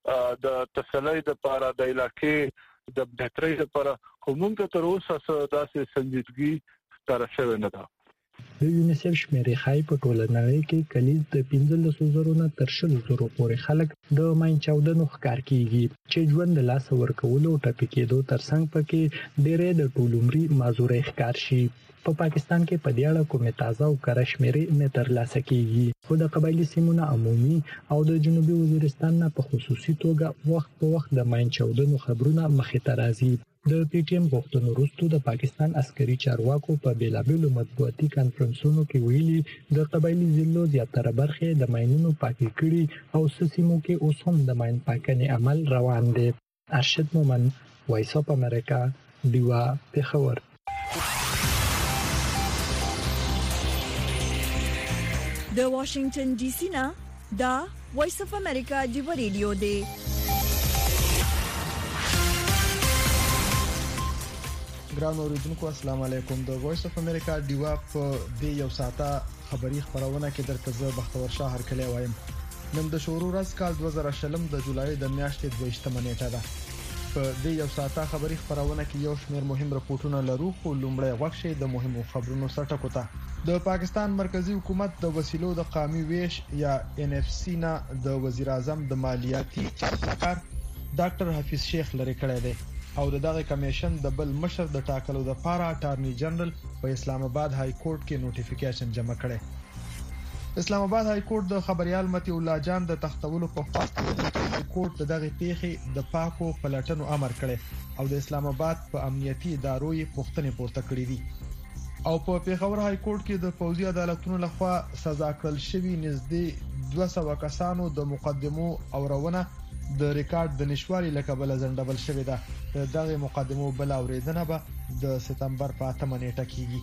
د تسلی د لپاره د علاقې د بهترۍ لپاره کومه تر اوسه داسې سنجیدګي ستاره شوی نه ده د یونیسف شمیرې ښایي په ټوله نړۍ کې کلیز د پنځلسو زرو نه تر شلو زرو پورې خلک د ماین چاودنو ښکار کیږي چې ژوند د لاس ورکولو او ټپي کېدو ترڅنګ پکې ډېرې د ټولعمري معذورۍ ښکار شي په پاکستان کې په دې اړه کومه تازه او کره شمیرې نه ترلاسه کیږي خو د قبایلی سیمونو عمومي او د جنوبي وزیرستان نه په خصوصي توګه وخت په وخت د ماین چاودنو خبرونه مخې ته راځي د پی ټی ایم غوښتنو وروسته د پاکستان عسکري چارواکو په بیلابېلو مطبوعاتي کانفرنسونو کې ویلي د قبایلی ضلعو زیاتره برخې د ماینونو پاکي کړي او سیمو کې اوس هم د ماین پاکنې عمل روان دی ارشد مومن وایس اف امریکا دیوا پیښور د واشنگټن ډي سي نه دا وایس اف امریکا دی ریډیو دی ګران اوریدونکو السلام علیکم. د وایس اف امریکا دیوا په دې یو ساعته خبری خبرونه کې درته زه بختور شاه هرکلی وایم. نن د شروع ورځ کال دوه زره شلم د جولای د میاشتې دویشتمه نیټه ده. په دې یو ساعته خبری خبرونه کې یو شمېر مهم راپورټونه لرو، خو لومړی وخت شي د مهمو خبرونو سرټکو ته. د پاکستان مرکزی حکومت د وسیلو د قومي ویش یا ان اف سی نه د وزیر اعظم د مالیاتي چارواکار ډاکټر حفیظ شیخ لري کړی دی او دغه کمیشن د بل مشر د ټاکلو د پاره اټارنی جنرال په اسلام آباد های کورټ کې نوټیفیکیشن جمع کړي. اسلام آباد های کورټ د خبريال متي الله جان د تختولو په خاطر های کورټ دغه پیښې د پاکو پلټنو امر کړي او د اسلام آباد په امنیتي ادارو یې پوښتنې پورته کړې دي. او په پیښور های کورټ کې د فوزي عدالتونو لخوا سزا کړل شوی نږدې دوه سوه کسانو د مقدمو او روانه د ریکارډ د نشوالي لکبل زندبل شوې ده. دغه مقدمو بل اوریدنه به د سپتمبر په اتمه نیټه کیږي.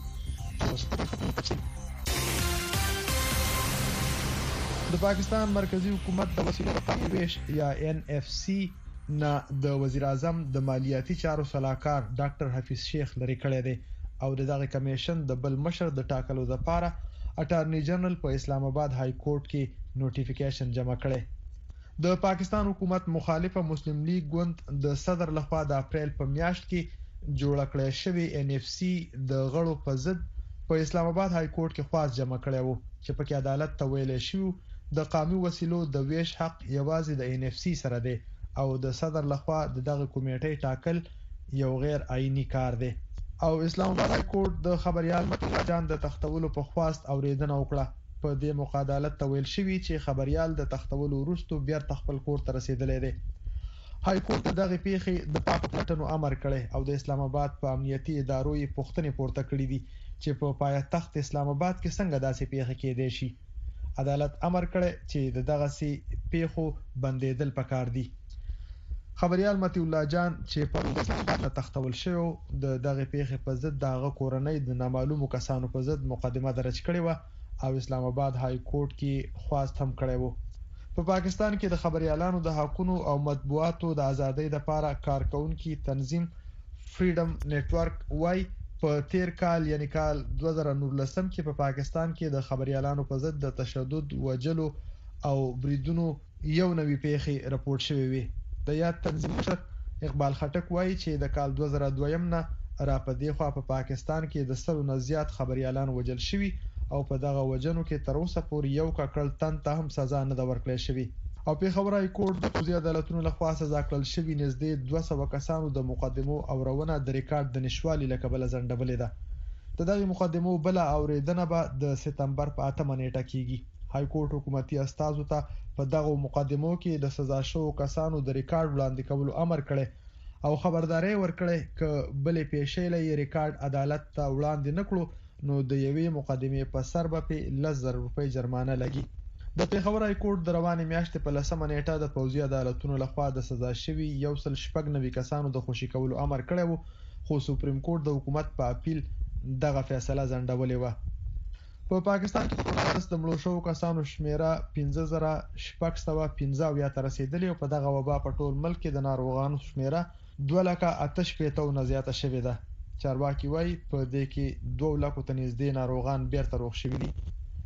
د پاکستان مرکزی حکومت د وسیلو قومي ویش یا ان اف سی نه د وزیر اعظم د مالیاتي چارو صلاحکار ډاکټر حفیظ شیخ لري کړی دی او دغه کمیشن د بل مشر د ټاکلو لپاره اټارنی جنرال په اسلام آباد های کورټ کې نوټیفیکیشن جمع کړي. د پاکستان حکومت مخالفه مسلم لیگ ګوند د صدر لخوا د اپریل په میاشت کې جوړ کړی شوی ان اف سی د غړو په ضد په اسلام آباد های کورټ کې خواست جمع کړی وو چې پکې عدالت ته ویل شو د قومي وسیلو د ویش حق یوازې د ان اف سی سره دی او د صدر لخوا دغه کمیټې ټاکل یو غیر آئینی کار دی. او اسلام آباد های کورټ د خبريال متي جان د تختولو په خواست اوریدنه وکړه. په دې موقع عدالت ته ویل شوی چې خبريال د تختولو وروسته بیا خپل کور ته رسیدلی دی. های کورټ دغه پیښې د پاکو پلټنو امر کړي او د اسلام آباد په امنیتي ادارو یې پوښتنې پورته کړې دي چې په پایتخت اسلام آباد کې څنګه داسې پیښه کېدای شي. عدالت امر کړي چې دغه سي پیښو بندیدل پکار دي. خبريال متي الله جان چې په اسلام آباد تختول شو د دغه پیښې په ضد دغه کورنۍ د نامعلومو کسانو په ضد مقدمه درج کړې و او اسلام آباد های کورټ کې خواست هم کړی وو. په پا پاکستان کې د خبريالانو د حقوقو او مطبوعاتو د ازادۍ لپاره کارکونکو تنظیم فریډم نتورک وايي په تیر کال یعنی کال دوه زره نولسم کې په پا پاکستان کې د خبريالانو په ضد د تشدد وجلو او بریدونو یو نوې پیښه راپورټ شوې وي. د یاد تنظیم مشر اقبال خټک وايي چې د کال دوه زره دوه یم نه را پدې خو په پاکستان کې د سلو نه زیات خبريالان وجل شوي او په دغه وجنو کې تر اوسه پورې یو ککړ تن ته هم سزا نه ده ورکړل شوې. او په خبره های کورټ د فوزي عدالتونو لخوا سزا کړل شوی نږدې دوه سوه کسانو د مقدمو او روانه د ریکارډ د نشوالي لکبل زندبلې ده. د دغه مقدمو بل اوریدنه به د سپتمبر په اتمه نیټه کیږي. های کورټ حکومتي استازو ته په دغه مقدمو کې د سزا شوو کسانو د ریکارډ وړاندې کولو امر کړي او خبرداري ورکړي ک بلې پیښې لې ریکارډ عدالت ته وړاندې نکړو نو د یوې مقدمې په سر به په لس زره روپۍ جرمانه لګي. د پیښور های کورټ د روانې میاشتې په لسمه نیټه د فوزي عدالتونو لخوا د سزا شوي یو سل شپږ نوي کسانو د خوشي کولو امر کړی وو خو سپریم کورټ د حکومت په اپیل دغه فیصله ځنډولې وه. په پاکستان کې د مړو شوو کسانو شمیره پنځه زره شپږ سوه پنځه اویا ته رسیدلې او په دغه وبا په ټول ملک کې د ناروغانو شمیره دوه لکه اته شپېته نه زیاته شوې ده. چارواکي وايي په دې کې دوه لکو ته نږدې ناروغان بیرته روغ شوي دي.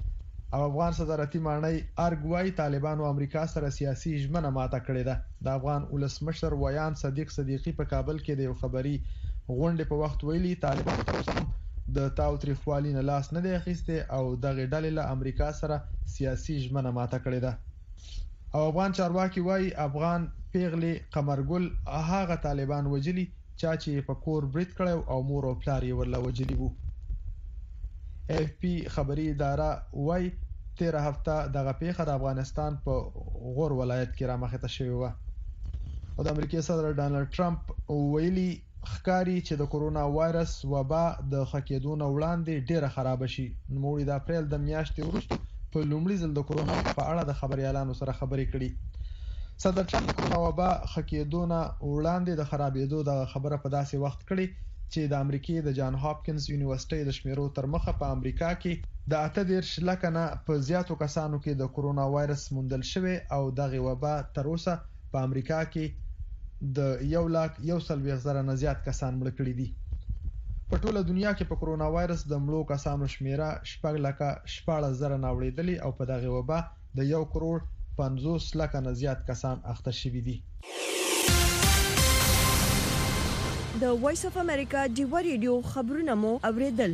او افغان صدارتي مانی ارګ وايي طالبانو امریکا سره سیاسي ژمنه ماته کړې ده. د افغان ولسمشر ویان صدیق صدیقي په کابل کې د یو خبري غونډې په وخت ویلي طالبانو تر د تاوتریخوالي نه لاس نه دی اخیسته او دغه ډلې له امریکا سره سیاسي ژمنه ماته کړې ده. او افغان چارواکي وايي افغان پیغلې قمرګل هغه طالبان وجلي چا چې په کور برید کړو او مور او پلار یې ورله وجلی وو. اف پی خبري اداره وايي تیره هفته دغه پیښه د افغانستان په غور ولایت کې رامخته شوې و. او د امریکای صدر ډانلډ ټرمپ ویلي ښکاری چې د کورونا وایرس وبا د خکېدو نه وړاندې ډیره خراب شي. نوموړي د اپریل د میاشتې وروسته په لومړي ځل د کورونا په اړه د خبريالانو سره خبرې کړې. صدر ټرمپ کورونا وبا خکېدو نه وړاندې د خرابېدو د خبره په داسې وخت کړي چې د امریکای د جان هاپکینز یونیورسيټي د شمیرو تر مخه په امریکا کې د اته دېرش لکه نه په زیاتو کسانو کې د کورونا وایرس موندل شوی او دغه وبا تر اوسه په امریکا کې د یو لاک یو سل ویښ زره نه زیات کسان مړ کړي دي. په ټوله دنیا کې په کرونا وایرس د مړو کسانو شمیره شپږ لکه شپږ زره ناوړېدلې او په دغه وبا د یو کروڑ پنځوس لکه نه زیات کسان اخته شوي دي. د وایس اف امریکا ډیو ریډیو خبرونه مو اوریدل.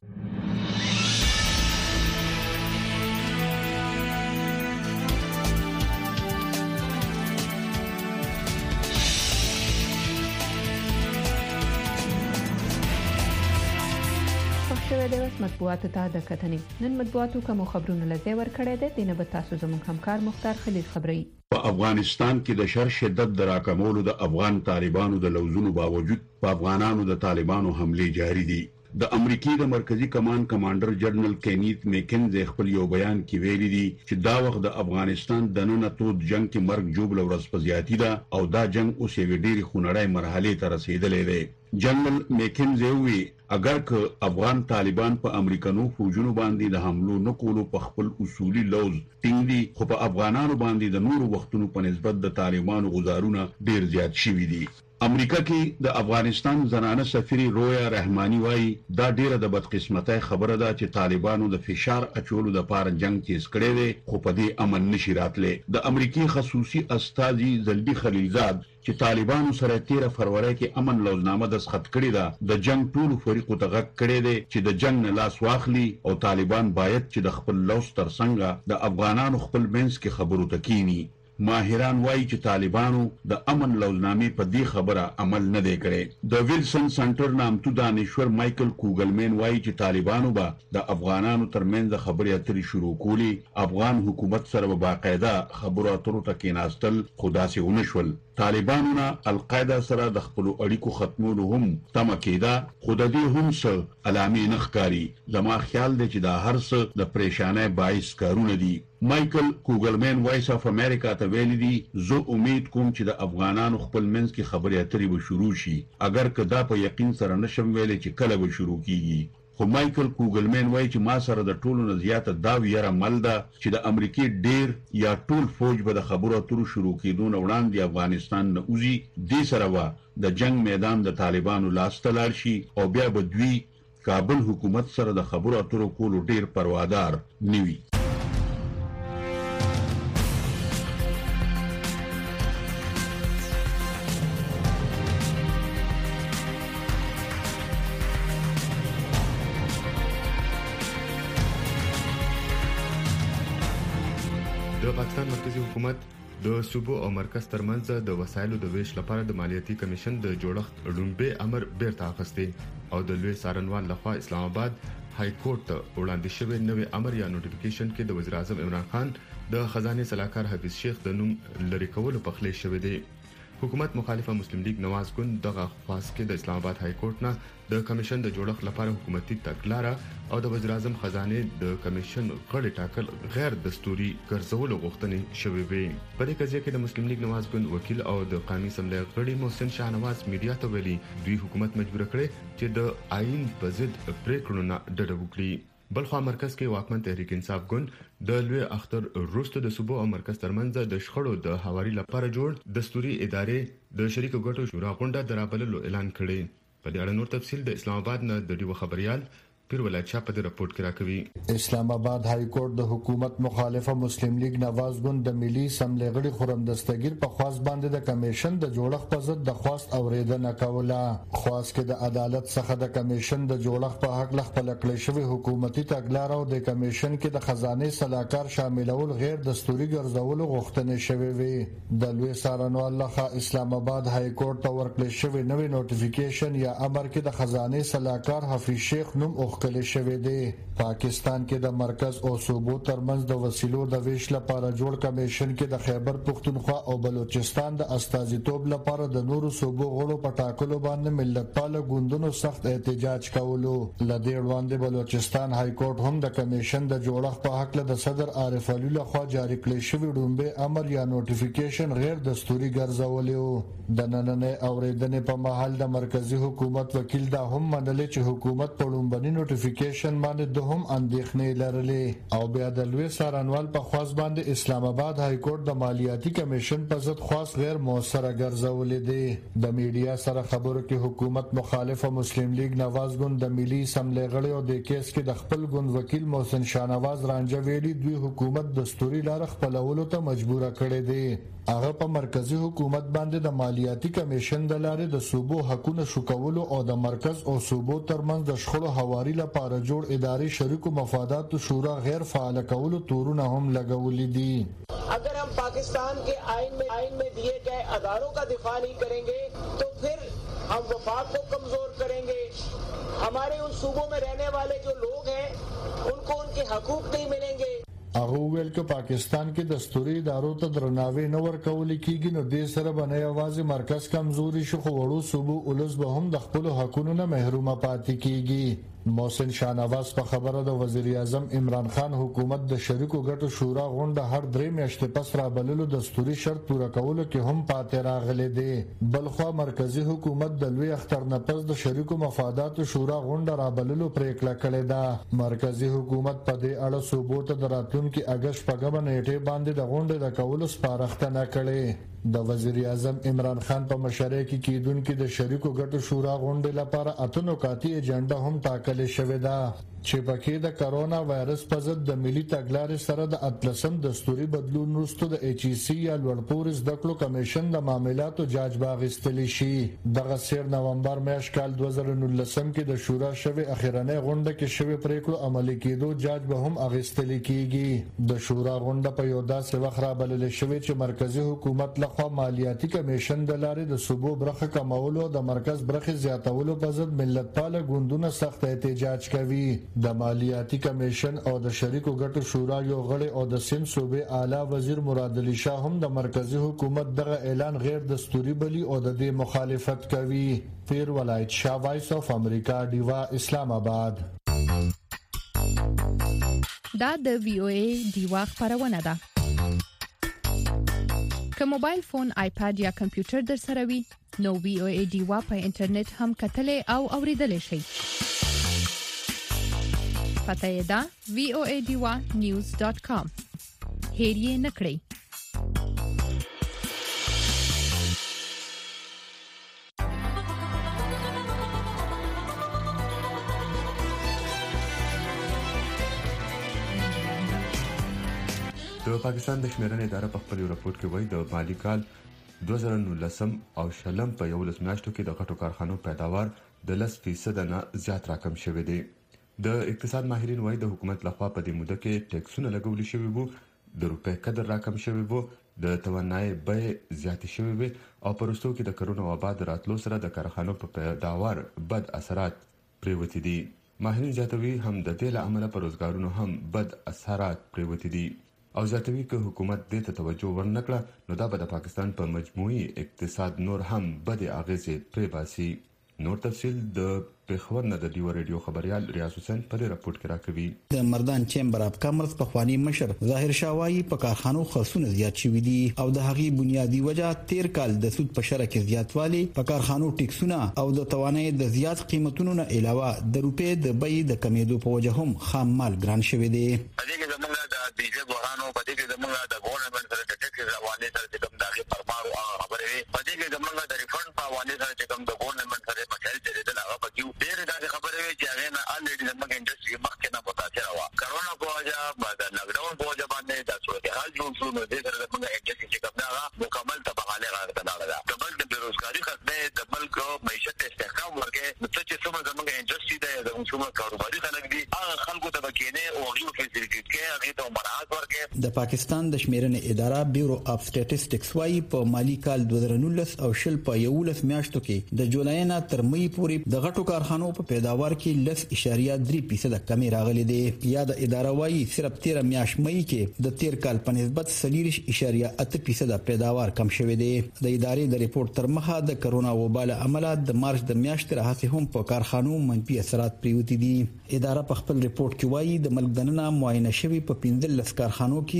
شوه د وس مطبوعاتو ته د کتنې نن مطبوعاتو کوم خبرونه لږه ور کړی دی د نبات تاسو زموږ همکار مختار خلیل خبري. په افغانستان کې د شر شدت د راکمولو د افغان طالبانو د لوزونو باوجود په افغانانو د طالبانو حمله جاری دي. د امریکای د مرکزی کمان کمانډر جنرال کینیت میکنز خپل یو بیان کې ویلي دي چې دا وخت د افغانستان د نن تود جنگ کې مرګ جوړ ورځ په زیاتی ده او دا جنگ اوس یې ډېری خونړی مرحله ته رسیدلې ده. جنرال میکنز وی اگر که افغان طالبان په امریکانو فوجونو باندې د حملو نکولو په خپل اصولي لوز ټینګ دي خو په افغانانو باندې د نورو وختونو په نسبت د طالبانو غزارونه ډیر زیات شوي دي. امریکا کې د افغانستان زنانه سفیر رویا رحمانی وایي دا ډیره د بدقسمتۍ خبره ده چې طالبانو د فشار اچولو د پاره جنگ تیز کړی دی خو په دې امن نشي راتلی. د امریکای خصوصي استازي زلبي خلیلزاد چې طالبانو سره تیره فروری کې امن لوزنامه دستخط کړې ده د جنگ ټول فریقو ته غږ کړی دی چې د جنگ نه لاس واخلي او طالبان باید چې د خپل لوز ترڅنګ د افغانانو خپل منځ کې خبرو تکینی. ماهران وایي چې طالبانو د امن لوزنامې په دې خبره عمل نه دی کړی. د ویلسن سنټر نامتو دانشور مایکل کوګلمن وایي چې طالبانو به د افغانانو ترمنځ خبرې اترې شروع کولې. افغان حکومت سره به باقاعده خبرو اترو ته کېناستل خو داسې ونه شول. طالبانو نه القاعده سره د خپل اړیکو ختمولو هم تمه کېده خو د دې هم څه علامې نه ښکاري. زما خیال دی چې دا هر څه د پریشانۍ باعث کارونه دي. مایکل کوګلمن وایس اف امریکا ته ویلي دي زه امید کوم چې د افغانانو خپل منځ کې خبرې اترې به شروع شي اگر که دا په یقین سره نشم ویلي چې کله به شروع کیږي. خو مایکل کوګلمن وایي چې ما سره د ټولو نه زیاته دا ویره مل ده چې د امریکای ډیر یا ټول فوج به د خبرو اترو شروع کېدو نه وړاندې افغانستان نه وځي. دې سره به د جنگ میدان د طالبانو لاس ته لاړ شي او بیا به دوی کابل حکومت سره د خبرو اترو کولو ډیر پروادار نه وي. د پاکستان مرکزی حکومت د صوبو او مرکز ترمنځ د وسایلو د ویش لپاره د مالیاتي کمیشن د جوړښت لومبه امر بیرته اخیستی او د لوی سارنوال لخوا اسلام آباد های کورټ ته وړاندې شوی نوې امر یا نوټیفیکیشن کې د وزیر اعظم عمران خان د خزانه سلاکار حفیظ شیخ د نوم لری کولو په خلی شوی دی. حکومت مخالفه مسلم لیگ نواز ګوند دغه خواست کې د اسلام آباد های کورټ نه د کمیشن د جوړښت لپاره حکومتي تګلارې او د وزیر اعظم خزانه د کمیشن غړي ټاکل غیر دستوري ګرځولو غوښتنې شوې وي. په دې قضیه کې د مسلم لیگ نواز ګوند وکیل او د قومي اسمبلی غړي محسن شاهنواز میډیا ته ویلي دوی حکومت مجبور کړي چې د آئین په ضد پریکړو نه ډډه وکړي. بلخوا مرکز کې واکمن تحریک انصاف ګوند د لوی اختر روسته د صوبو او مرکز ترمنځ د شخړو د حواري لپاره جوړ دستوري ادارې د شریکو ګټو شورا غونډه درابللو اعلان کړي. په دې اړه نور تفصيل د اسلام آباد نه د ډیو خبريال پیر ولایت چا په رپورت کې راکوي. اسلام آباد های کورټ د حکومت مخالفه مسلم لیگ نواز ګوند د ملي سملې غړي خورم دستگیر په خواست باندې د کمیشن د جوړښت په ضد د خواست اوریدنه کوله. خواست کې د عدالت څخه د کمیشن د جوړښت په حق لخ په لکړې شوی حکومتي تګلارې او د کمیشن کې د خزانه سلاکار شاملول غیر دستوري ګرځولو غوښتنې شوې وي. د لوی سارنوال لخوا اسلام آباد های کورټ ته ورکړل شوی نوې نوټیفیکیشن یا امر کې د خزانه سلاکار حفیظ شیخ نوم کله شوی دی. پاکستان کې د مرکز او صوبو ترمنځ د وسیلو د ویش لپاره جوړ کمیشن کې د خیبر پختونخوا او بلوچستان د استازیتوب لپاره د نورو صوبو غړو په ټاکلو باندې ملتپاله ګوندونو سخت احتجاج کولو. لدې وړاندې بلوچستان های کورټ هم د کمیشن د جوړښت په حق له د صدر عارف علي لخوا جاری کړی شوی ډومبه امر یا نوټیفیکیشن غیر دستوري ګرځولی. د نننې اوریدنې په محل د مرکزی حکومت وکیل دا هم منل چې حکومت په ډومبني نوټیفیکیشن باندې د هم اندېښنې لرلې او بیا د لوی سارنوال په خواص باندې اسلام آباد های کورټ د مالیاتي کمیشن په ضد خاص غیر موثره ګرځولې دي. د میډیا سره خبرو کې حکومت مخالفه مسلم لیگ نواز ګوند د ملي اسمبلی غړي او د کیس کې د خپل ګوند وکیل محسن شاهنواز رانجه ویلي دوی حکومت دستوري لار خپلولو ته مجبور کړي دي. هغه په مرکزی حکومت باندې د مالیاتي کمیشن د لارې د صوبو حقوقو شوکولو او د مرکز او صوبو ترمنځ د شخړو حواري لپاره جوړ اداري شریکو مفادات شورا غیر فعال کولو تورونه هم لګولې دي. अगर हम पाकिस्तान के आइन में आइन में दिए गए अदारों का दिफा नहीं करेंगे तो फिर हम वफाक को कमजोर करेंगे. हमारे उन सूबों में रहने वाले जो लोग हैं उनको उनके हकूक नहीं मिलेंगे. هغه ویل چې پاکستان کې دستوري ادارو ته درناوی نه ورکول کیږي نو د سره باندې आवाज مرکز کمزوري شو خو وړو صوبو ولس به هم د خپل حقوقو نه محروم پاتې کیږي. محسن شاهنواز په خبره د وزیر اعظم عمران خان حکومت د شریکو ګټو شورا غونډه هر درې میاشتې پس را بللو دستوري شرط پوره کولو کې هم پاتې راغلي دي. بلخوا مرکزی حکومت د لوی اختر نه پس د شریکو مفادات شورا غونډه را بللو پریکړه کړې ده. مرکزی حکومت په دې اړه صوبو ته دراتونکو اگست په غو نیټه باندې د غونډې د کولو سپارښتنه کړې. د وزیر اعظم عمران خان په مشرۍ کې کیدونکو د شریکو ګټو شورا غونډې لپاره اتنو کاتی ایجنډا هم ټاکل شوې ده چې پکې د کرونا وایرس په ضد د ملي تګلارې سره د اتلسم دستوري بدلون وروسته د ایچ ای سی یا لوړپوړ زده کړو کمیشن د معاملاتو جاج باغستلی شي. دغه سیر نومبر میاشت کال دوه زره نولسم کې د شورا شوی اخیرنۍ غونډه کې شوی پریکړو عملي کېدو جاج به هم اغستلی کیږي. د شورا غونډه په یو داسې وخت را بلل شوی چې مرکزی حکومت لخوا مالیاتي کمیشن د لارې د صوبو برخه کمولو د مرکز برخه زیاتولو په ضد ملتپاله ګوندونه سخت احتجاج کوي. د مالیاتي کمیشن او د شریکو ګټو شورا یو غړی او د سند صوبې اعلی وزیر مراد علي شاه هم د مرکزی حکومت دغه اعلان غیر دستوري بلی او د دې مخالفت کوي. پیر ولایت شاه وایس اف امریکا دیوا اسلام آباد. دا د وی او ای دیوا خبرونه ده. که موبایل فون، آیپاد یا کمپیوټر در سره وي نو وی او ای دیوا په انټرنیټ هم کتلې او اوریدلې شي. پته یې ده وی او ای دیوا نیوز ډاٹ کام. هیر یې نکړئ. د پاکستان د شمیرنې اداره په خپل راپور کې وایي د مالی کال دوه زره نولسم او شلم په یولس میاشتو کې د غټو کارخانو پیداوار د لس فیصد نه زیات راکم شوی دی. د اقتصاد ماهرین وایي د حکومت لخوا په دې موده کې ټیکسونه لګول شوي وو، د روپۍ قدر راکم شوی وو، د توانایي بیې زیاتې شوې وي او په وروستو کې د کرونا وبا د راتلو سره د کارخانو په پیداوار بد اثرات پریوتي دي. ماهرین زیاتوي هم د دې له امله په روزګارونو هم بد اثرات پریوتي دي او زیاتوي که حکومت دې ته توجه ورنکړه نو دا به د پاکستان په مجموعي اقتصاد نور هم بد اغیزې پرې باسي. نور تفصیل د پیښور نه د دیو ریډیو خبريال ریاض حسین په راپورټ کې راکوي. د مردان چیمبر اف کامرس په خواني مشر ظاهر شاوایی په کارخانو خرڅونه زیات شوي دي او د هغې بنیادی وجہ تیر کال د سود په شرکت زیاتوالی په کارخانو ټیکسونه او د توانایي د زیات قیمتونو نه علاوه د روپې د بیې د کمیدو په وجه هم خام مال ګران شوی دی. په دې کې زموږ د بیجه بحرانو په دې کې زموږ د ګورنمنت سره د ټیکس حواله سره چې کوم داغه پرمارو خبرې په دې کې زموږ د ریفند په حواله سره چې کوم د ګورنمنت سره مسایل چې د هغه پکې ډېر د خبرې چې هغه نه الریډي زموږ انډستری مخکې نه متاثر و. کرونا په وجه بعد لاکډاون په وجه باندې د صورتحال جوړ شو نو د سره زموږ انډستری چې کوم دا مکمل تبعاله راغله ده. کمل د بیروزګاری خدمت د ملک معیشت استحکام ورکه نو چې څومره زموږ انډستری ده د څومره کاروباري خلک دي هغه خلکو ته بکینه او هغه فیسیلیټي کې هغه ته مراعات ورکه. د پاکستان د شمیرنې اداره بیورو اف سټیټسټکس وايي په مالی کال دوه زره نولس او شل په یولس میاشتو کې د جولای نه تر مې پورې د غټو کارخانو په پیداوار کې لس اشاریه درې فیصد کمی راغلي دي. یا د اداره وايي صرف تیر میاشت مې کې د تیر کال په نسبت سلیریش اشاریه اته فیصد پیداوار کم شوی دی. د ادارې د ریپورت تر مخه د کرونا وبا له امله د مارچ د میاشتې راهیسې هم په کارخانو منفي اثرات پریوتي دي. اداره په خپل ریپورت کې وايي د ملک دننه معاینه شوی په پنځلس کارخانو کې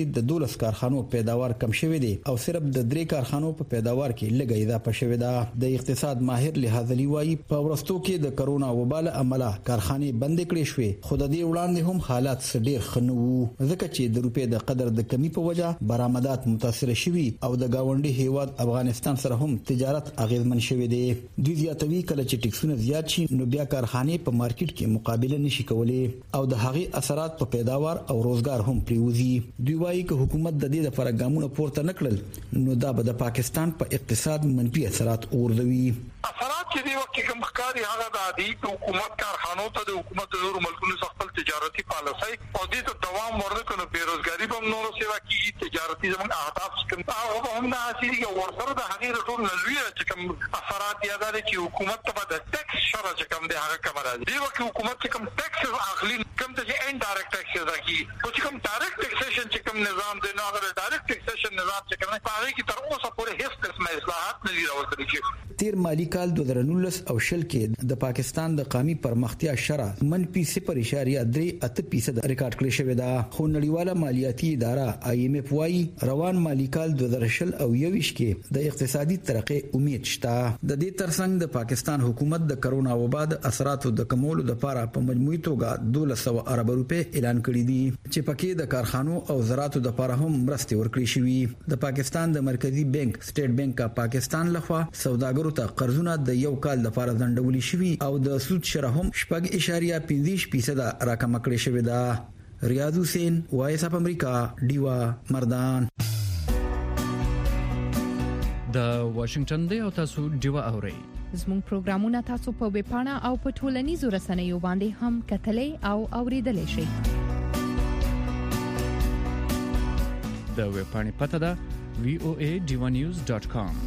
کې د دولس کارخانو پیداوار کم شوی دی او صرف د درې کارخانو په پیداوار کې لږه اضافه شوې ده. د اقتصاد ماهر لحاظلی وایي په ورستو کې د کرونا وبا له امله کارخانې بند کړې شوې، خو د دې وړاندې هم حالات ډېر ښه نه وو ځکه چې د روپې د قدر د کمی په وجه برآمدات متاثر شوي او د گاونډي هیواد افغانستان سره هم تجارت اغیزمن شوی دی. دوی زیاتوي کله چې ټیکسونه زیات شي نو بیا کارخانې په مارکیټ کې مقابله نشي کولای او د هغې اثرات په پیداوار او روزګار هم پریوزي. دوی وایي چې حکومت د دې لپاره ګامونه پورته نکړل نو دا به د پاکستان په پا اقتصاد منفي اثرات اوردوي. اثرات چې دی وخت کې کوم ښکاری هغه د عادي حکومت کارخانو ته د حکومت د نورو ملکونو څخه خپل تجارتي پالیسۍ او دې ته دوام ورکړي، بیروزګاری به نور سیوا کې تجارتي زموږ اهداف کوم هغه هم نه حاصلېږي او ورسره د هغې ټول لوی چې کوم اثرات یا دا چې حکومت ته د ټیکس شرع چې کوم دی هغه کم راځي. دې وخت حکومت چې کوم ټیکس اخلي کوم ته چې انډایرکټ ټیکس راځي او چې کوم ډایرکټ ټیکسیشن چې کوم نظام دی نو هغه ډایرکټ ټیکسیشن نظام چې کوم په هغه کې تر اوسه پورې هیڅ قسمه اصلاحات نه دي راوستل شوي. تیر مالی کال دوه زره نولس او شل کې د پاکستان د قومي پرمختیا شرح منفي صفر اعشاریه درې اته فیصد ریکارډ کړی شوی دا، خو نړیواله مالیاتي اداره آی ایم ایف وايي روان مالی کال دوه زره شل او یویش کې د اقتصادي ترقۍ امید شته. د دې ترڅنګ د پاکستان حکومت د کرونا وبا د اثراتو د کمولو لپاره په مجموعي توګه دولس سوه ارب روپۍ اعلان کړي دي چې پکې د کارخانو او زراعتو لپاره هم مرستې ورکړي شوې. د پاکستان د مرکزی بانک سټیټ بانک اف پاکستان لخوا سوداګرو ته قرضونه د یو کال لپاره ځنډولي شوي او د سود شرح هم شپږ اعشاریه پنځه فیصد راکمه کړې شوې ده. ریاض حسین، وایس اف امریکا، ډیوا مردان. د واشنگټن دی او تاسو ډیوا اورئ. زموږ پروګرامونه تاسو په ویب پاڼه او په ټولنیزو رسنیو باندې هم کتلای او اوریدلای شئ. د ویب پاڼې پته ده وی او ای ډیوا نیوز ډاٹ کام.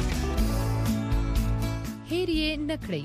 هیر یې نکړئ.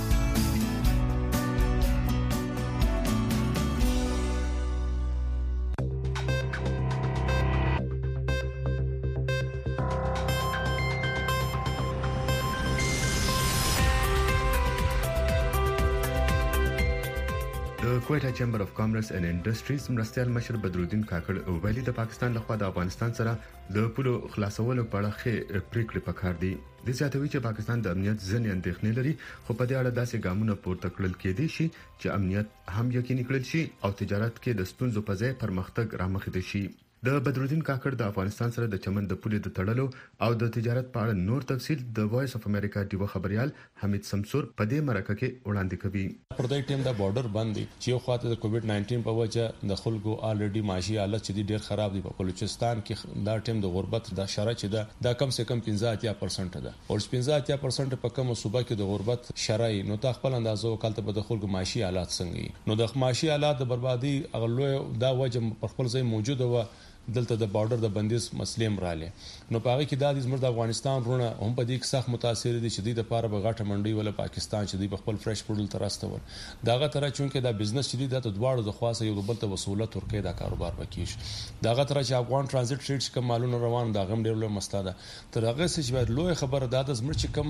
د کویټا چیمبر اف کامرس اینڈ انډستریز مرستیال مشر بدرالدین کاکړ ویلي د پاکستان لخوا د افغانستان سره د پولو خلاصولو په اړه ښه پریکړې پکار دي. د زیاتوي چې پاکستان د امنیت ځنې اندېښنې لري، خو په دې اړه داسې ګامونه پورته کړل کېدي شي چې امنیت هم یقیني کړل شي او تجارت کې د ستونزو په ځای پرمختګ رامخې شي. د بدرالدین کاکړ د افغانستان سره د چمن د پولې د تړلو او د تجارت په اړه نور تفصیل د وایس اف امریکا ډیو خبريال حمید سمسور په دې مرکه کې وړاندې کوي. پر دې ټیم د بارډر باندې چې یو خواته د کووډ نایټین په وجه د خلکو الریډي معاشي حالت چې ډیر خراب دي. په بلوچستان کې دا ټیم د غربت د شرح چې دا د کم سے کم پنځه اتیا پرسنټ ده او پنځه اتیا پرسنټ په کومه صوبه کې د غربت شرای نو تا خپل اندازو وکالت په د خلکو معاشي حالات څنګه نو د معاشي حالات د بربادي اغلو دا وجه په خپل ځای موجوده و. دلته د بارډر د بندیز مسلې رااله نو پاره کې د زموږ د افغانستان رونه هم په دې کې سخت متاثر دي چې د لپاره به غټه منډي ولا پاکستان چې د خپل فرش پروډل ترستول داغه تر چونکه د بزنس چې د دواړو د خاصه یو بل ته وسولت ورکې دا کاروبار وکیش داغه تر چې افغان ترانزیت ریټس کوم مالونه روان دا غم ډېر له مستاده تر هغه چې باید لوی خبره ده د زموږ چې کوم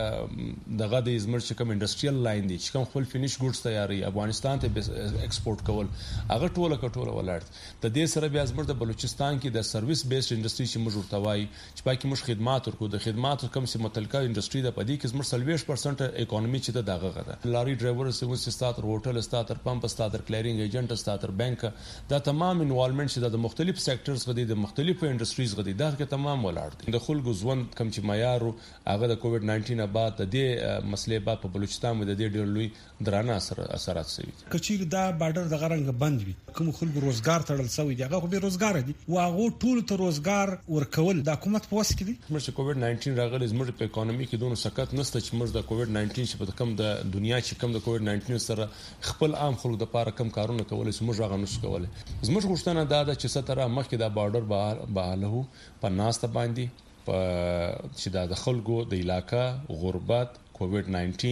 د دغه د زموږ چې کوم انډستریال لاین دي چې کوم خپل فینیش ګوډز تیاری افغانستان ته ایکسپورټ کول هغه ټوله کټوله ولاړ د دې سره بیا زموږ د بلوچستان کې د سرویس بیسډ انډستری چې موږ ورتوای چې پای کې موږ خدمات ورکو د خدماتو کوم چې متلکه انډستری د پدې کې موږ سلويش پرسنټ اکانومي چې د دغه غده لاري ډرایور سرویس ستاتر هوټل ستاتر پمپ ستاتر کلیرینګ ایجنټ ستاتر بانک دا تمام انوالومنت چې د مختلف سېکټرز غدي د مختلفو انډستریز غدي دا کې تمام ولاړ دي د خلکو ژوند کم چې معیار هغه د کووډ نایټین بعد د دې مسلې بعد په بلوچستان کې د دې ډېر لوی درانه اثر اثرات سوي کچیر دا بارډر د غرنګ بند وي کوم خلکو روزګار تړل سوي دي هغه به روزګار دي واغه ټول ته روزګار ورکول د حکومت په واسه کې دي چې کووډ نایټین راغلی زموږ په اکانومي کې دونه سکت نشته چې موږ د کووډ نایټین چې په کم د دنیا چې کم د کووډ نایټین سره خپل عام خلکو د لپاره کم کارونه کولای چې موږ هغه نشو کولای زموږ غوښتنه دا ده چې ستاره مخکې د بارډر بهاله په ناسته باندې په چې د خلکو د علاقې غربت کووډ نایټین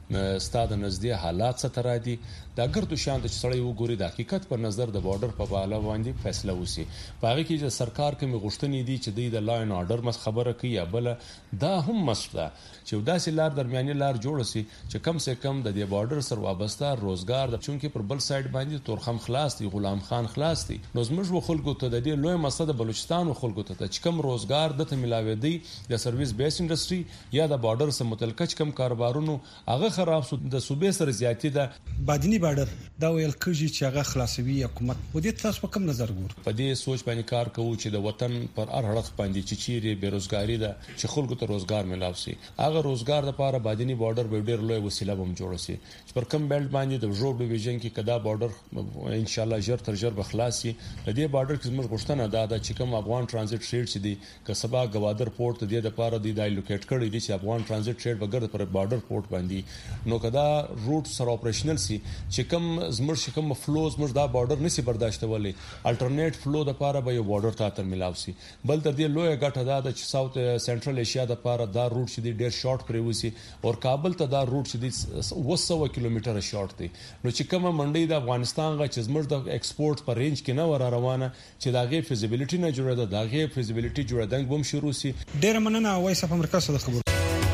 ستاد نږدې حالات ستر دي دا ګرځو شان د چړې وګوري د حقیقت په نظر د بارډر په اړه باندې فیصله وسی باغی کې چې سرکار کوم غوښتنې دي چې د لا ان اورډر مس خبره کوي یا بل دا هم مسله چې داسې لار درمیاني لار جوړ شي چې کم سے کم د دې بارډر سره وابسته روزګار د چونکې پر بل سایډ باندې تورخم خلاص دي غلام خان خلاص دي نو زموږ خلکو ته د دې لوی مسله د بلوچستان خلکو ته چې کم روزګار د تملاوي دي د سرویس بیس انډستری یا د بارډر سره متعلق کم کاروبارونو هغه خراب شو د صوبې سره زیاتی ده بادینی بارډر دا ویل کږي چې هغه خلاصوي حکومت و دې تاسو په کوم نظر ګور په دې سوچ باندې کار کوو چې د وطن پر هر اړخ باندې چې چیرې بیروزګاری ده چې خلکو ته روزګار ملاوي شي هغه روزګار لپاره بادینی بارډر به ډېر لوی وسیله هم جوړ شي چې پر کم بیلټ باندې د روډ ډیویژن کې کدا بارډر ان شاء الله ژر تر ژر به خلاص شي د دې بارډر کې موږ غوښتنه ده چې کوم افغان ترانزیت ټریډ چې دی که سبا گوادر پورت د دې لپاره دی د لوکیټ کړی دی چې افغان ترانزیت ټریډ بغیر پر بارډر پورت باندې نو کدا روټ سره اپریشنل سي چې کوم زمر شکم فلوز موږ دا بارډر نسی برداشتولې الټرنیټ فلو د لپاره به یو بارډر ته تر ملاوي سي بل تر دې لوی غټه ده چې ساوث سنټرل ایشیا د لپاره دا روټ چې دی ډیر شارټ پریوسی او کابل ته دا روټ چې دی و سو کیلومتره شارټ دی نو چې کومه منډي د افغانستان غا چې زمر د ایکسپورت پر رینج کې نه ور روانه چې دا غي فیزیبিলিټی نه جوړه ده دا غي فیزیبিলিټی جوړه دنګ بم شروع سي ډیر مننه وایس اف امریکا سره خبر